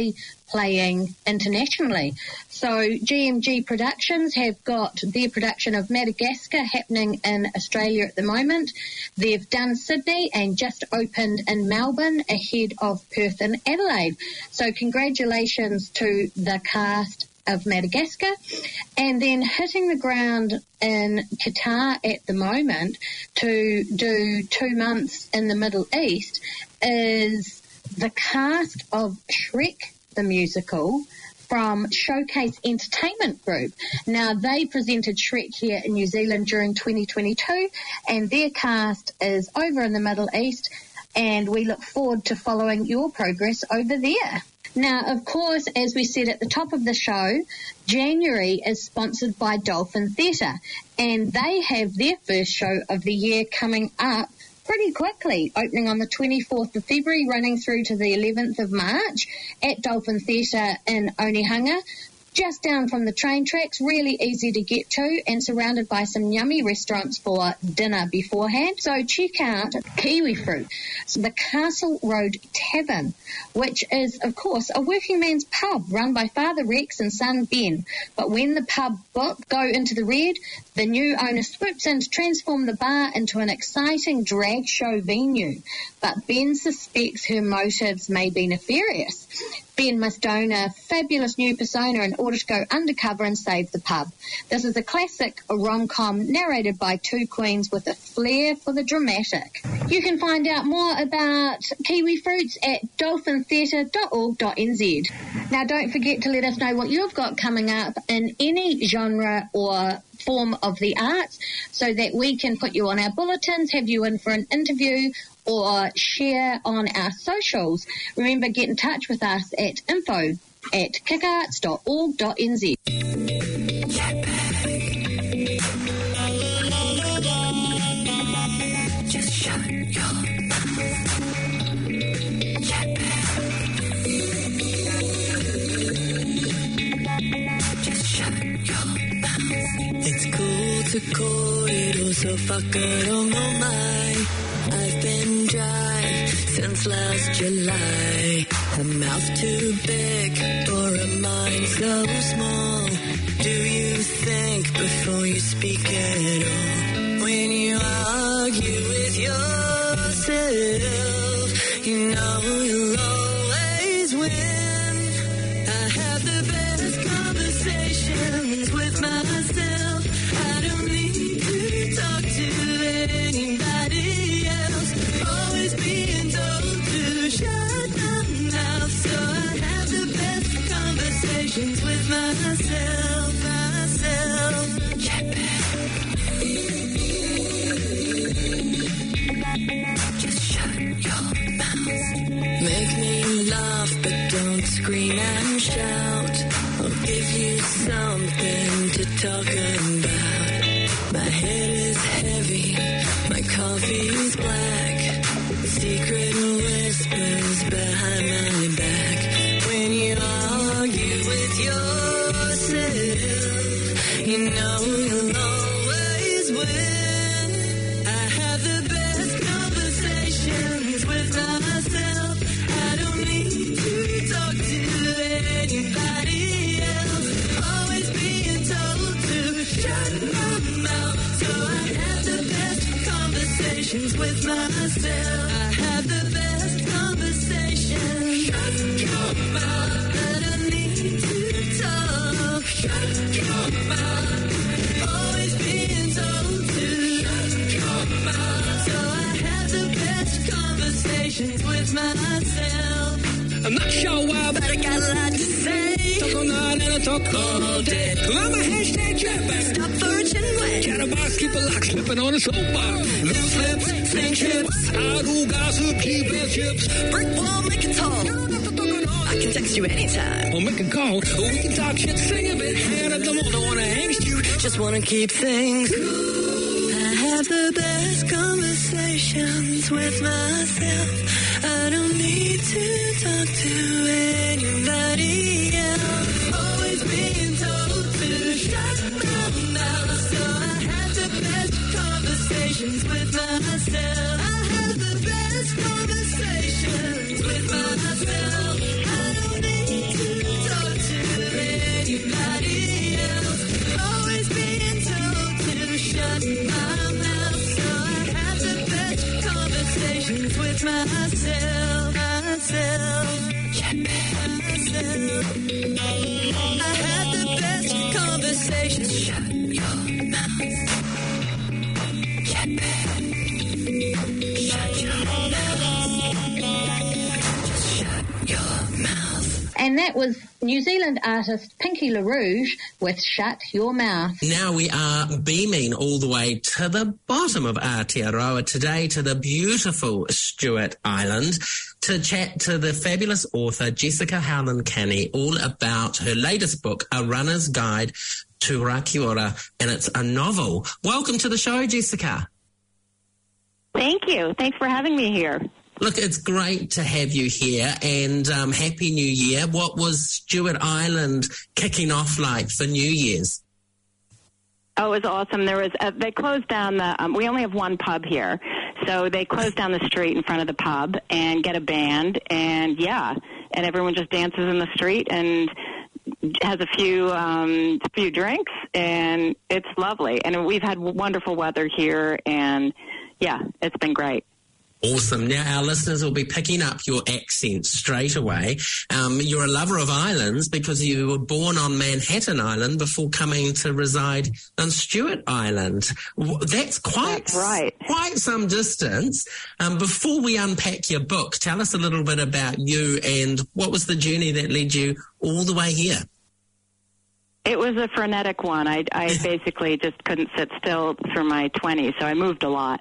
playing internationally. So GMG Productions have got their production of Madagascar happening in Australia at the moment. They've done Sydney and just opened in Melbourne ahead of Perth and Adelaide. So congratulations to the cast of Madagascar. And then hitting the ground in Qatar at the moment to do 2 months in the Middle East is the cast of Shrek the Musical from Showcase Entertainment Group. Now, they presented Shrek here in New Zealand during 2022, and their cast is over in the Middle East, and we look forward to following your progress over there. Now, of course, as we said at the top of the show, January is sponsored by Dolphin Theatre, and they have their first show of the year coming up pretty quickly, opening on the 24th of February, running through to the 11th of March at Dolphin Theatre in Onehunga. Just down from the train tracks, really easy to get to, and surrounded by some yummy restaurants for dinner beforehand. So check out Kiwi Fruit, the Castle Road Tavern, which is, of course, a working man's pub run by Father Rex and son Ben. But when the pub book go into the red, the new owner swoops in to transform the bar into an exciting drag show venue. But Ben suspects her motives may be nefarious. Ben must own a fabulous new persona in order to go undercover and save the pub. This is a classic rom-com narrated by two queens with a flair for the dramatic. You can find out more about Kiwi Fruits at dolphintheatre.org.nz. Now, don't forget to let us know what you've got coming up in any genre or form of the arts so that we can put you on our bulletins, have you in for an interview, or share on our socials. Remember, get in touch with us at info@kickarts.org.nz. Just shut your It's cool to corridor, so fuck it on my. I've been dry since last July. A mouth too big or a mind so small. Do you think before you speak at all? When you argue with yourself, you know you'll always win. I have the best conversations with myself. I don't need to talk to anybody else. Always being told to shut my mouth. So I have the best conversations with myself. Just shut your mouth. Make me laugh, but don't scream and shout. I'll give you something to talk about. My head is heavy, my coffee's black. Secret whispers behind my back. When you argue with yourself, you know you'll always win. I have the best conversations with myself. I don't need to talk to anybody else. Always being told to shut my mouth. So I have the best conversations with myself. I have the best conversations. Shut your mouth. I don't need to talk. Shut your mouth. Always being told to shut your mouth. So I have the best conversations with myself. I'm not sure why, but I got a lot to say. Talk all night and I talk all day. I'm a hashtag trapper. Stop virgin way. Chatterbox, keep a lock, slipping on a soapbox. Little flips, sing chips. I do gossip, keep it chips. Brick wall, make it tall. I can text you anytime. Or make a call. Or we can talk shit, sing a bit. And I don't wanna angst you. Just wanna keep things cool. I have the best conversations with myself. I don't need to talk to anybody else. Always being told to shut my mouth. So I have the best conversations with myself. I have the best conversations with myself. I don't need to I had the best conversations. Shut your mouth. Shut your mouth. Just shut your mouth. And that was New Zealand artist Pinky LaRouge with Shut Your Mouth. Now we are beaming all the way to the bottom of Aotearoa today to the beautiful Stewart Island to chat to the fabulous author Jessica Howland Canny all about her latest book, A Runner's Guide to Rakiora, and it's a novel. Welcome to the show, Jessica. Thank you. Thanks for having me here. Look, it's great to have you here, and Happy New Year. What was Stewart Island kicking off like for New Year's? Oh, it was awesome. There was they closed down the. We only have one pub here, so they closed down the street in front of the pub and get a band, and everyone just dances in the street and has a few drinks, and it's lovely. And we've had wonderful weather here, and it's been great. Awesome. Now, our listeners will be picking up your accent straight away. You're a lover of islands because you were born on Manhattan Island before coming to reside on Stewart Island. That's right. Quite some distance. Before we unpack your book, tell us a little bit about you and what was the journey that led you all the way here? It was a frenetic one. I basically just couldn't sit still through my 20s, so I moved a lot.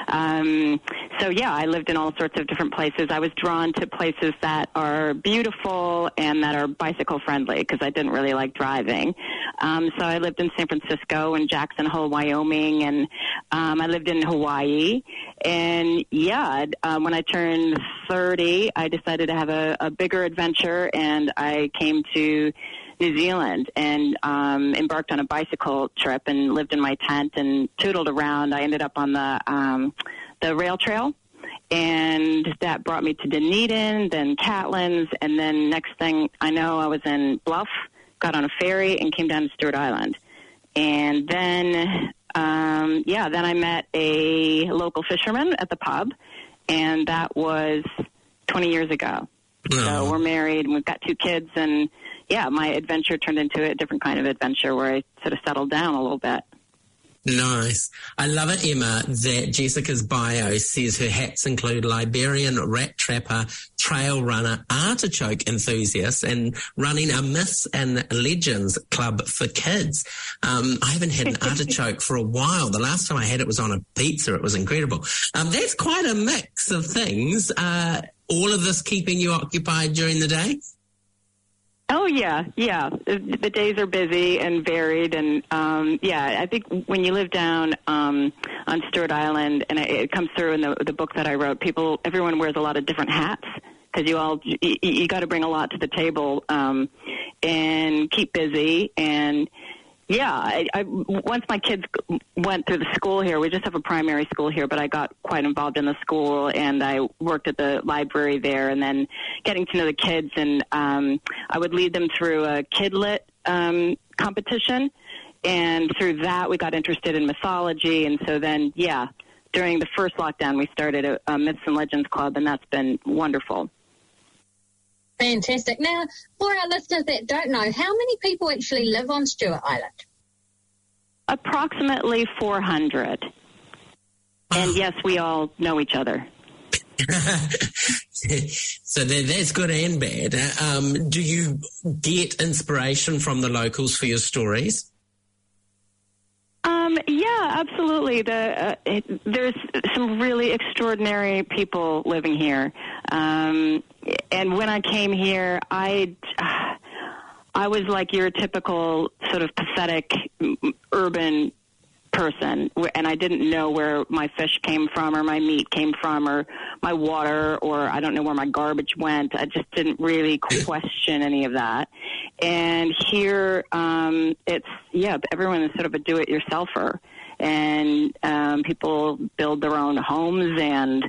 I lived in all sorts of different places. I was drawn to places that are beautiful and that are bicycle friendly because I didn't really like driving. So I lived in San Francisco and Jackson Hole, Wyoming, and I lived in Hawaii. And when I turned 30, I decided to have a bigger adventure, and I came to New Zealand and embarked on a bicycle trip and lived in my tent and tootled around. I ended up on the rail trail, and that brought me to Dunedin, then Catlins, and then next thing I know, I was in Bluff, got on a ferry, and came down to Stewart Island. And then, then I met a local fisherman at the pub, and that was 20 years ago. So we're married, and we've got 2 kids, and my adventure turned into a different kind of adventure where I sort of settled down a little bit. Nice. I love it, Emma, that Jessica's bio says her hats include Liberian rat trapper, trail runner, artichoke enthusiast, and running a Myths and Legends club for kids. I haven't had an artichoke for a while. The last time I had it was on a pizza. It was incredible. That's quite a mix of things. All of this keeping you occupied during the day? Oh, yeah. The days are busy and varied, and, I think when you live down on Stewart Island, and it comes through in the book that I wrote, everyone wears a lot of different hats, because you got to bring a lot to the table and keep busy, and once my kids went through the school here, we just have a primary school here, but I got quite involved in the school, and I worked at the library there, and then getting to know the kids, and I would lead them through a Kidlit competition, and through that we got interested in mythology, and so then, during the first lockdown we started a Myths and Legends Club, and that's been wonderful. Fantastic. Now, for our listeners that don't know, how many people actually live on Stewart Island? Approximately 400. And yes, we all know each other. So that's good and bad. Do you get inspiration from the locals for your stories? Absolutely. There's some really extraordinary people living here. And when I came here, I was like your typical sort of pathetic urban person, and I didn't know where my fish came from or my meat came from or my water, or I don't know where my garbage went. I just didn't really question any of that. And here, everyone is sort of a do-it-yourselfer, and people build their own homes and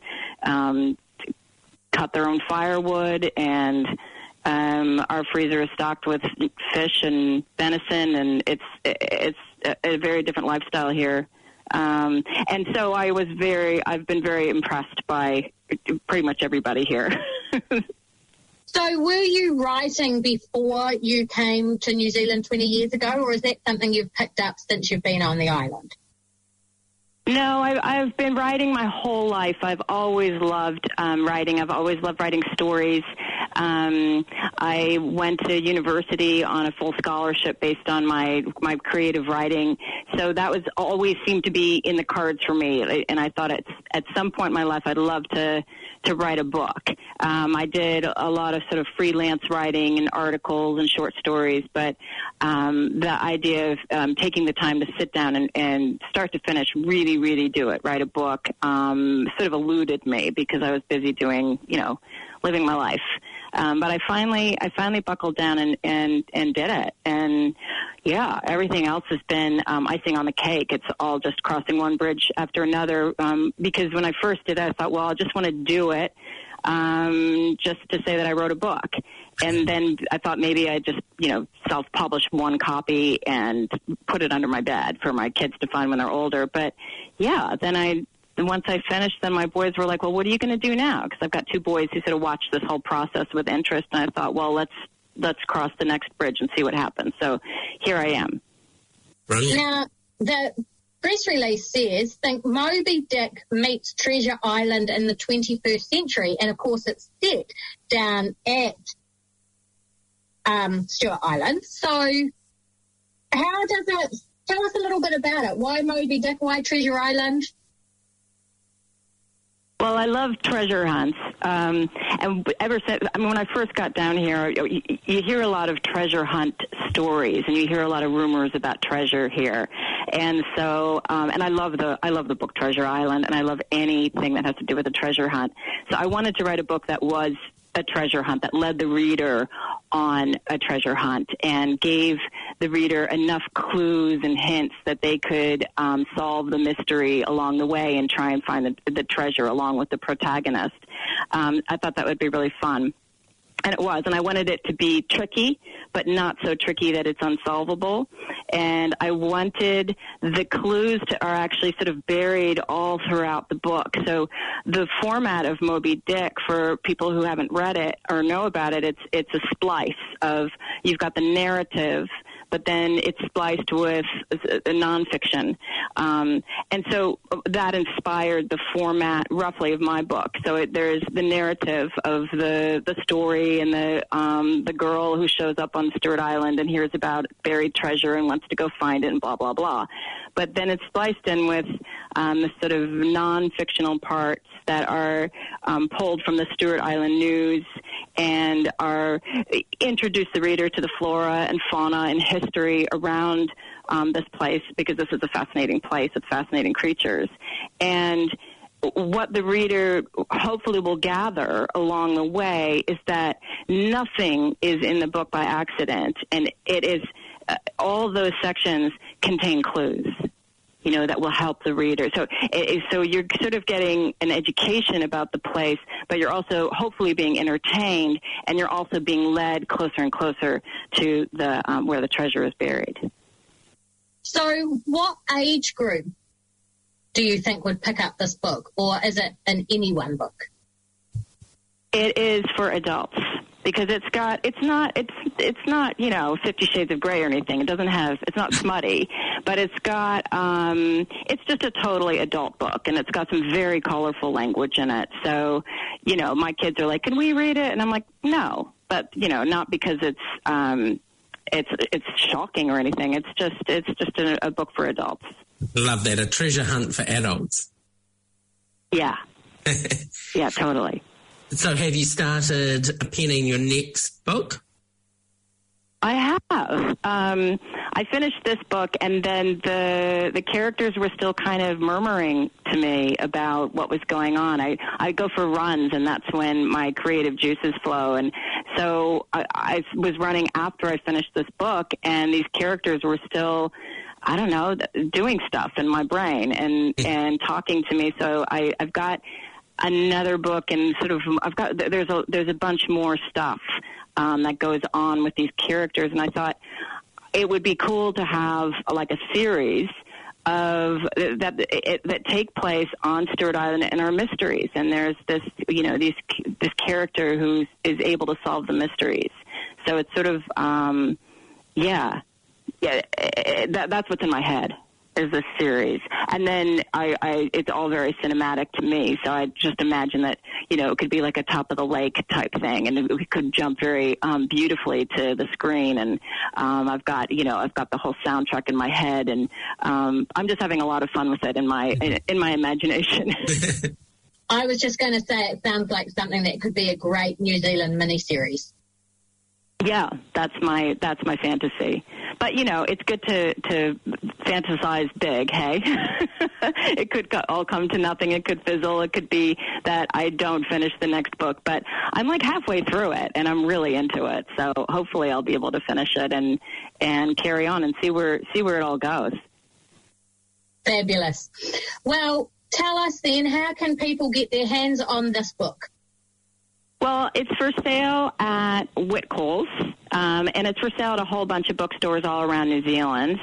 cut their own firewood, and our freezer is stocked with fish and venison, and it's a very different lifestyle here And so I've been very impressed by pretty much everybody here. So were you writing before you came to New Zealand 20 years ago, or is that something you've picked up since you've been on the island? No, I've been writing my whole life. I've always loved writing. I've always loved writing stories. I went to university on a full scholarship based on my creative writing. So that was always seemed to be in the cards for me. And I thought at some point in my life I'd love to write a book. I did a lot of sort of freelance writing and articles and short stories, but the idea of taking the time to sit down and start to finish, really do it, write a book, sort of eluded me because I was busy doing, living my life. But I finally buckled down and did it. And yeah, everything else has been icing on the cake. It's all just crossing one bridge after another. Because when I first did it, I thought, well, I just want to do it just to say that I wrote a book. And then I thought maybe I just, self-publish one copy and put it under my bed for my kids to find when they're older. But yeah, once I finished, then my boys were like, well, what are you going to do now? Because I've got two boys who sort of watched this whole process with interest. And I thought, well, let's cross the next bridge and see what happens. So here I am. Brilliant. Now, the press release says, think Moby Dick meets Treasure Island in the 21st century. And, of course, it's set down at Stewart Island. So how does it – tell us a little bit about it. Why Moby Dick? Why Treasure Island? Well, I love treasure hunts, and ever since, when I first got down here, you hear a lot of treasure hunt stories, and you hear a lot of rumors about treasure here, and so, and I love the book Treasure Island, and I love anything that has to do with a treasure hunt. So I wanted to write a book that was a treasure hunt, that led the reader on a treasure hunt and gave the reader enough clues and hints that they could solve the mystery along the way and try and find the treasure along with the protagonist. I thought that would be really fun. And it was, and I wanted it to be tricky, but not so tricky that it's unsolvable. And I wanted the clues are actually sort of buried all throughout the book. So the format of Moby Dick, for people who haven't read it or know about it, it's a splice of, you've got the narrative, but then it's spliced with a nonfiction. And so that inspired the format, roughly, of my book. So there's the narrative of the story and the girl who shows up on Stewart Island and hears about buried treasure and wants to go find it and blah, blah, blah. But then it's spliced in with the sort of non-fictional parts that are pulled from the Stewart Island News and introduce the reader to the flora and fauna and history around this place, because this is a fascinating place with fascinating creatures. And what the reader hopefully will gather along the way is that nothing is in the book by accident, and it is all those sections contain clues, that will help the reader. So you're sort of getting an education about the place, but you're also hopefully being entertained, and you're also being led closer and closer to the where the treasure is buried. So what age group do you think would pick up this book, or is it an anyone book? It is for adults, because it's not 50 Shades of Grey or anything. It's not smutty, but it's got it's just a totally adult book, and it's got some very colorful language in it. So, my kids are like, "Can we read it?" And I'm like, "No," but not because it's shocking or anything. It's just a book for adults. Love that, a treasure hunt for adults. Yeah, yeah, totally. So have you started penning your next book? I have. I finished this book, and then the characters were still kind of murmuring to me about what was going on. I go for runs, and that's when my creative juices flow. And so I was running after I finished this book, and these characters were still, I don't know, doing stuff in my brain and talking to me. So I've got another book, and there's a bunch more stuff that goes on with these characters, and I thought it would be cool to have like a series that take place on Stewart Island and are mysteries. And there's this, this character who is able to solve the mysteries. So it's sort of, that's what's in my head, is this series. And then it's all very cinematic to me. So I just imagine that, it could be like a top of the lake type thing, and it could jump very beautifully to the screen. And I've got the whole soundtrack in my head, and I'm just having a lot of fun with it in my imagination. I was just going to say it sounds like something that could be a great New Zealand miniseries. Yeah, that's my fantasy. But, it's good to fantasize big, hey? It could all come to nothing. It could fizzle. It could be that I don't finish the next book. But I'm like halfway through it, and I'm really into it. So hopefully I'll be able to finish it and carry on and see where it all goes. Fabulous. Well, tell us then, how can people get their hands on this book? Well, it's for sale at Whitcoulls, and it's for sale at a whole bunch of bookstores all around New Zealand.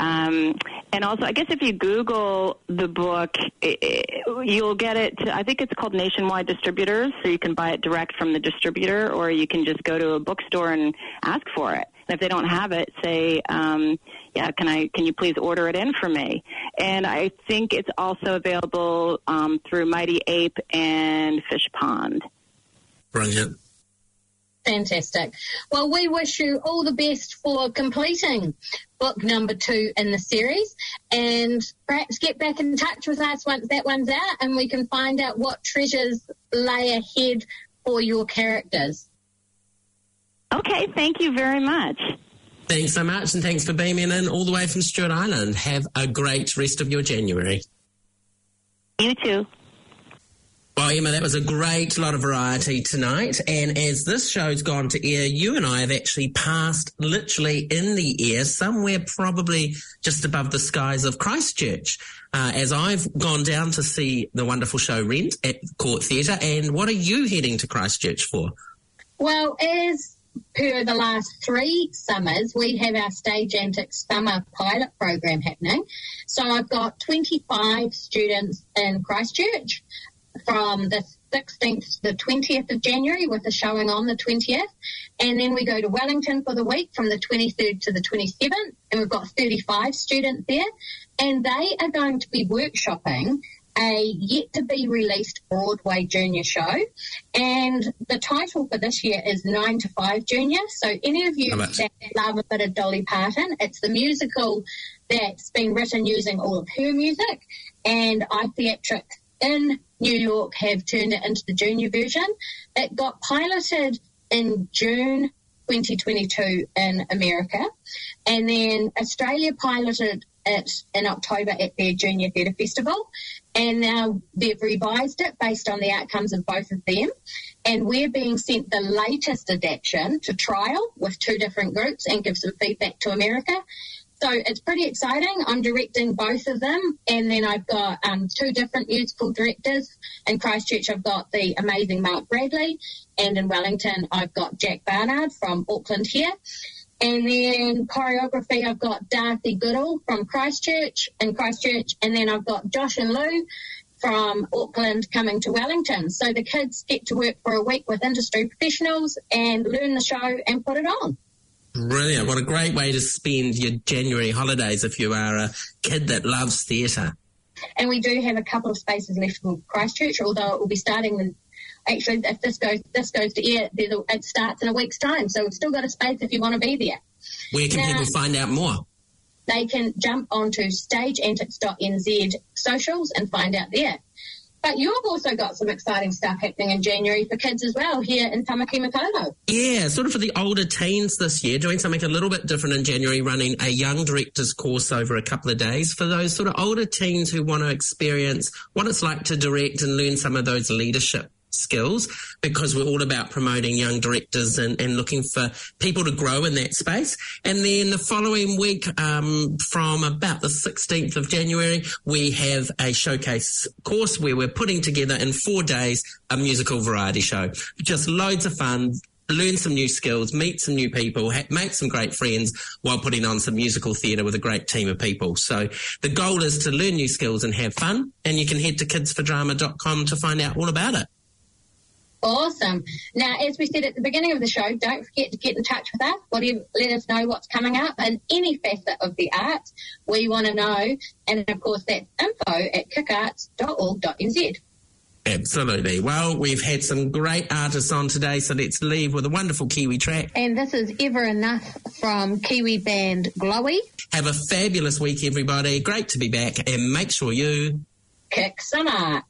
And also, I guess if you Google the book, you'll get it. I think it's called Nationwide Distributors, so you can buy it direct from the distributor, or you can just go to a bookstore and ask for it. And if they don't have it, say, can you please order it in for me? And I think it's also available through Mighty Ape and Fish Pond. Brilliant. Fantastic. Well, we wish you all the best for completing book number 2 in the series, and perhaps get back in touch with us once that one's out and we can find out what treasures lay ahead for your characters. Okay, thank you very much. Thanks so much, and thanks for beaming in all the way from Stewart Island. Have a great rest of your January. You too. Well, Emma, that was a great lot of variety tonight. And as this show's gone to air, you and I have actually passed literally in the air somewhere probably just above the skies of Christchurch, as I've gone down to see the wonderful show Rent at Court Theatre. And what are you heading to Christchurch for? Well, as per the last 3 summers, we have our Stage Antics summer pilot program happening. So I've got 25 students in Christchurch from the 16th to the 20th of January, with a showing on the 20th. And then we go to Wellington for the week from the 23rd to the 27th, and we've got 35 students there. And they are going to be workshopping a yet-to-be-released Broadway junior show. And the title for this year is 9 to 5 Junior. So any of you that love a bit of Dolly Parton, it's the musical that's been written using all of her music, and iTheatrics in New York have turned it into the junior version. It got piloted in June 2022 in America, and then Australia piloted it in October at their Junior Theatre Festival, and now they've revised it based on the outcomes of both of them, and we're being sent the latest adaptation to trial with 2 different groups and give some feedback to America. So it's pretty exciting. I'm directing both of them, and then I've got 2 different musical directors. In Christchurch, I've got the amazing Mark Bradley, and in Wellington, I've got Jack Barnard from Auckland here. And then choreography, I've got Darcy Goodall from Christchurch, and then I've got Josh and Lou from Auckland coming to Wellington. So the kids get to work for a week with industry professionals and learn the show and put it on. Brilliant. What a great way to spend your January holidays if you are a kid that loves theatre. And we do have a couple of spaces left for Christchurch, although it will be starting actually, if this goes to air, it starts in a week's time. So we've still got a space if you want to be there. Where can people find out more? They can jump onto stageantics.nz socials and find out there. But you've also got some exciting stuff happening in January for kids as well here in Tamaki Makaurau. Yeah, sort of for the older teens this year, doing something a little bit different in January, running a young director's course over a couple of days for those sort of older teens who want to experience what it's like to direct and learn some of those leadership skills, because we're all about promoting young directors and looking for people to grow in that space. And then the following week, from about the 16th of January, we have a showcase course where we're putting together in 4 days a musical variety show. Just loads of fun, learn some new skills, meet some new people, make some great friends while putting on some musical theatre with a great team of people. So the goal is to learn new skills and have fun, and you can head to kidsfordrama.com to find out all about it. Awesome. Now, as we said at the beginning of the show, don't forget to get in touch with us. Let us know what's coming up in any facet of the arts. We want to know. And, of course, that's info@kickarts.org.nz. Absolutely. Well, we've had some great artists on today, so let's leave with a wonderful Kiwi track. And this is Ever Enough from Kiwi band Glowy. Have a fabulous week, everybody. Great to be back, and make sure you kick some art.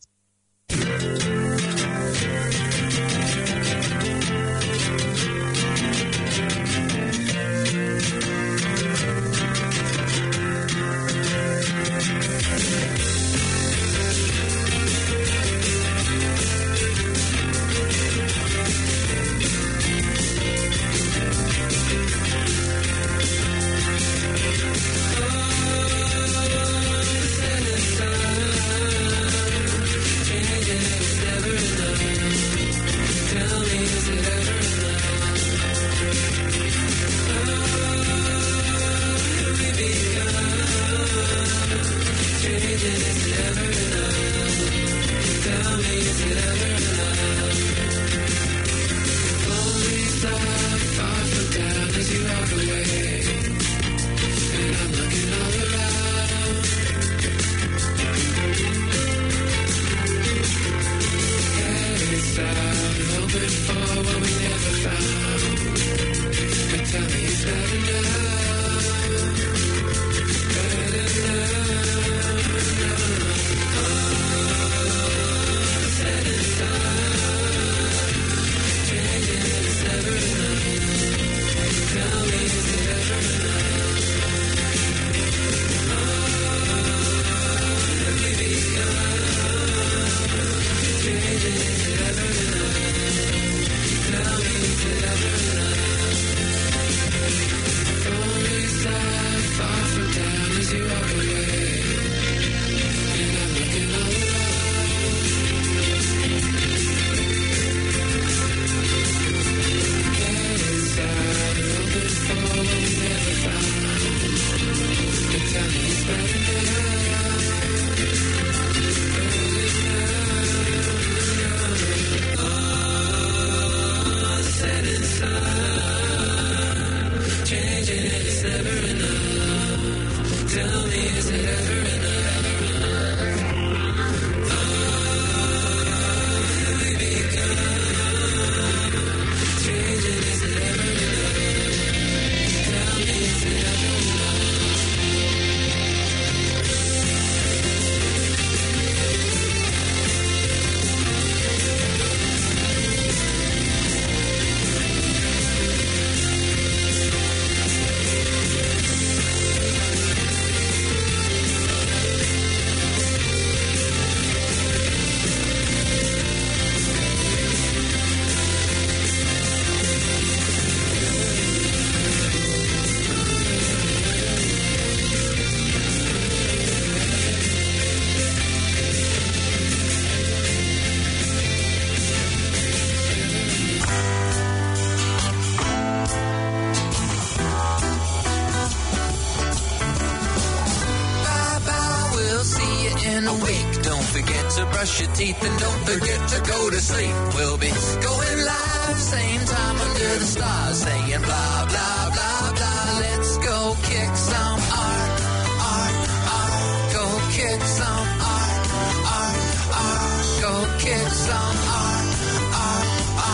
Brush your teeth and don't forget to go to sleep. We'll be going live, same time under the stars, saying blah, blah, blah, blah. Let's go kick some art, art, art. Go kick some art, art, art. Go kick some art, art,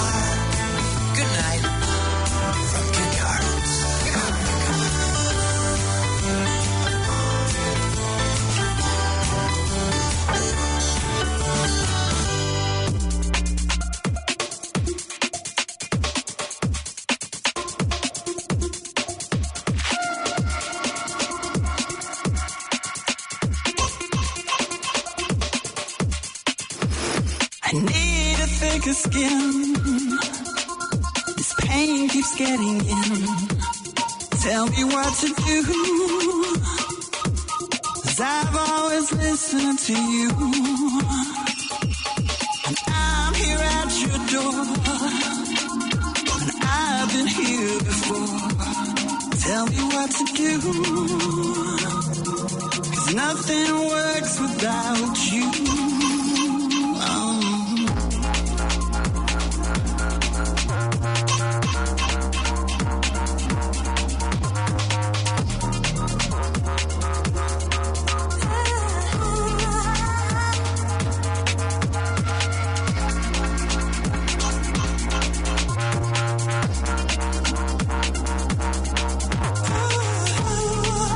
art. Good night from Kick Arts. Skin. This pain keeps getting in. Tell me what to do, 'cause I've always listened to you. And I'm here at your door, and I've been here before. Tell me what to do. 'Cause nothing works without you.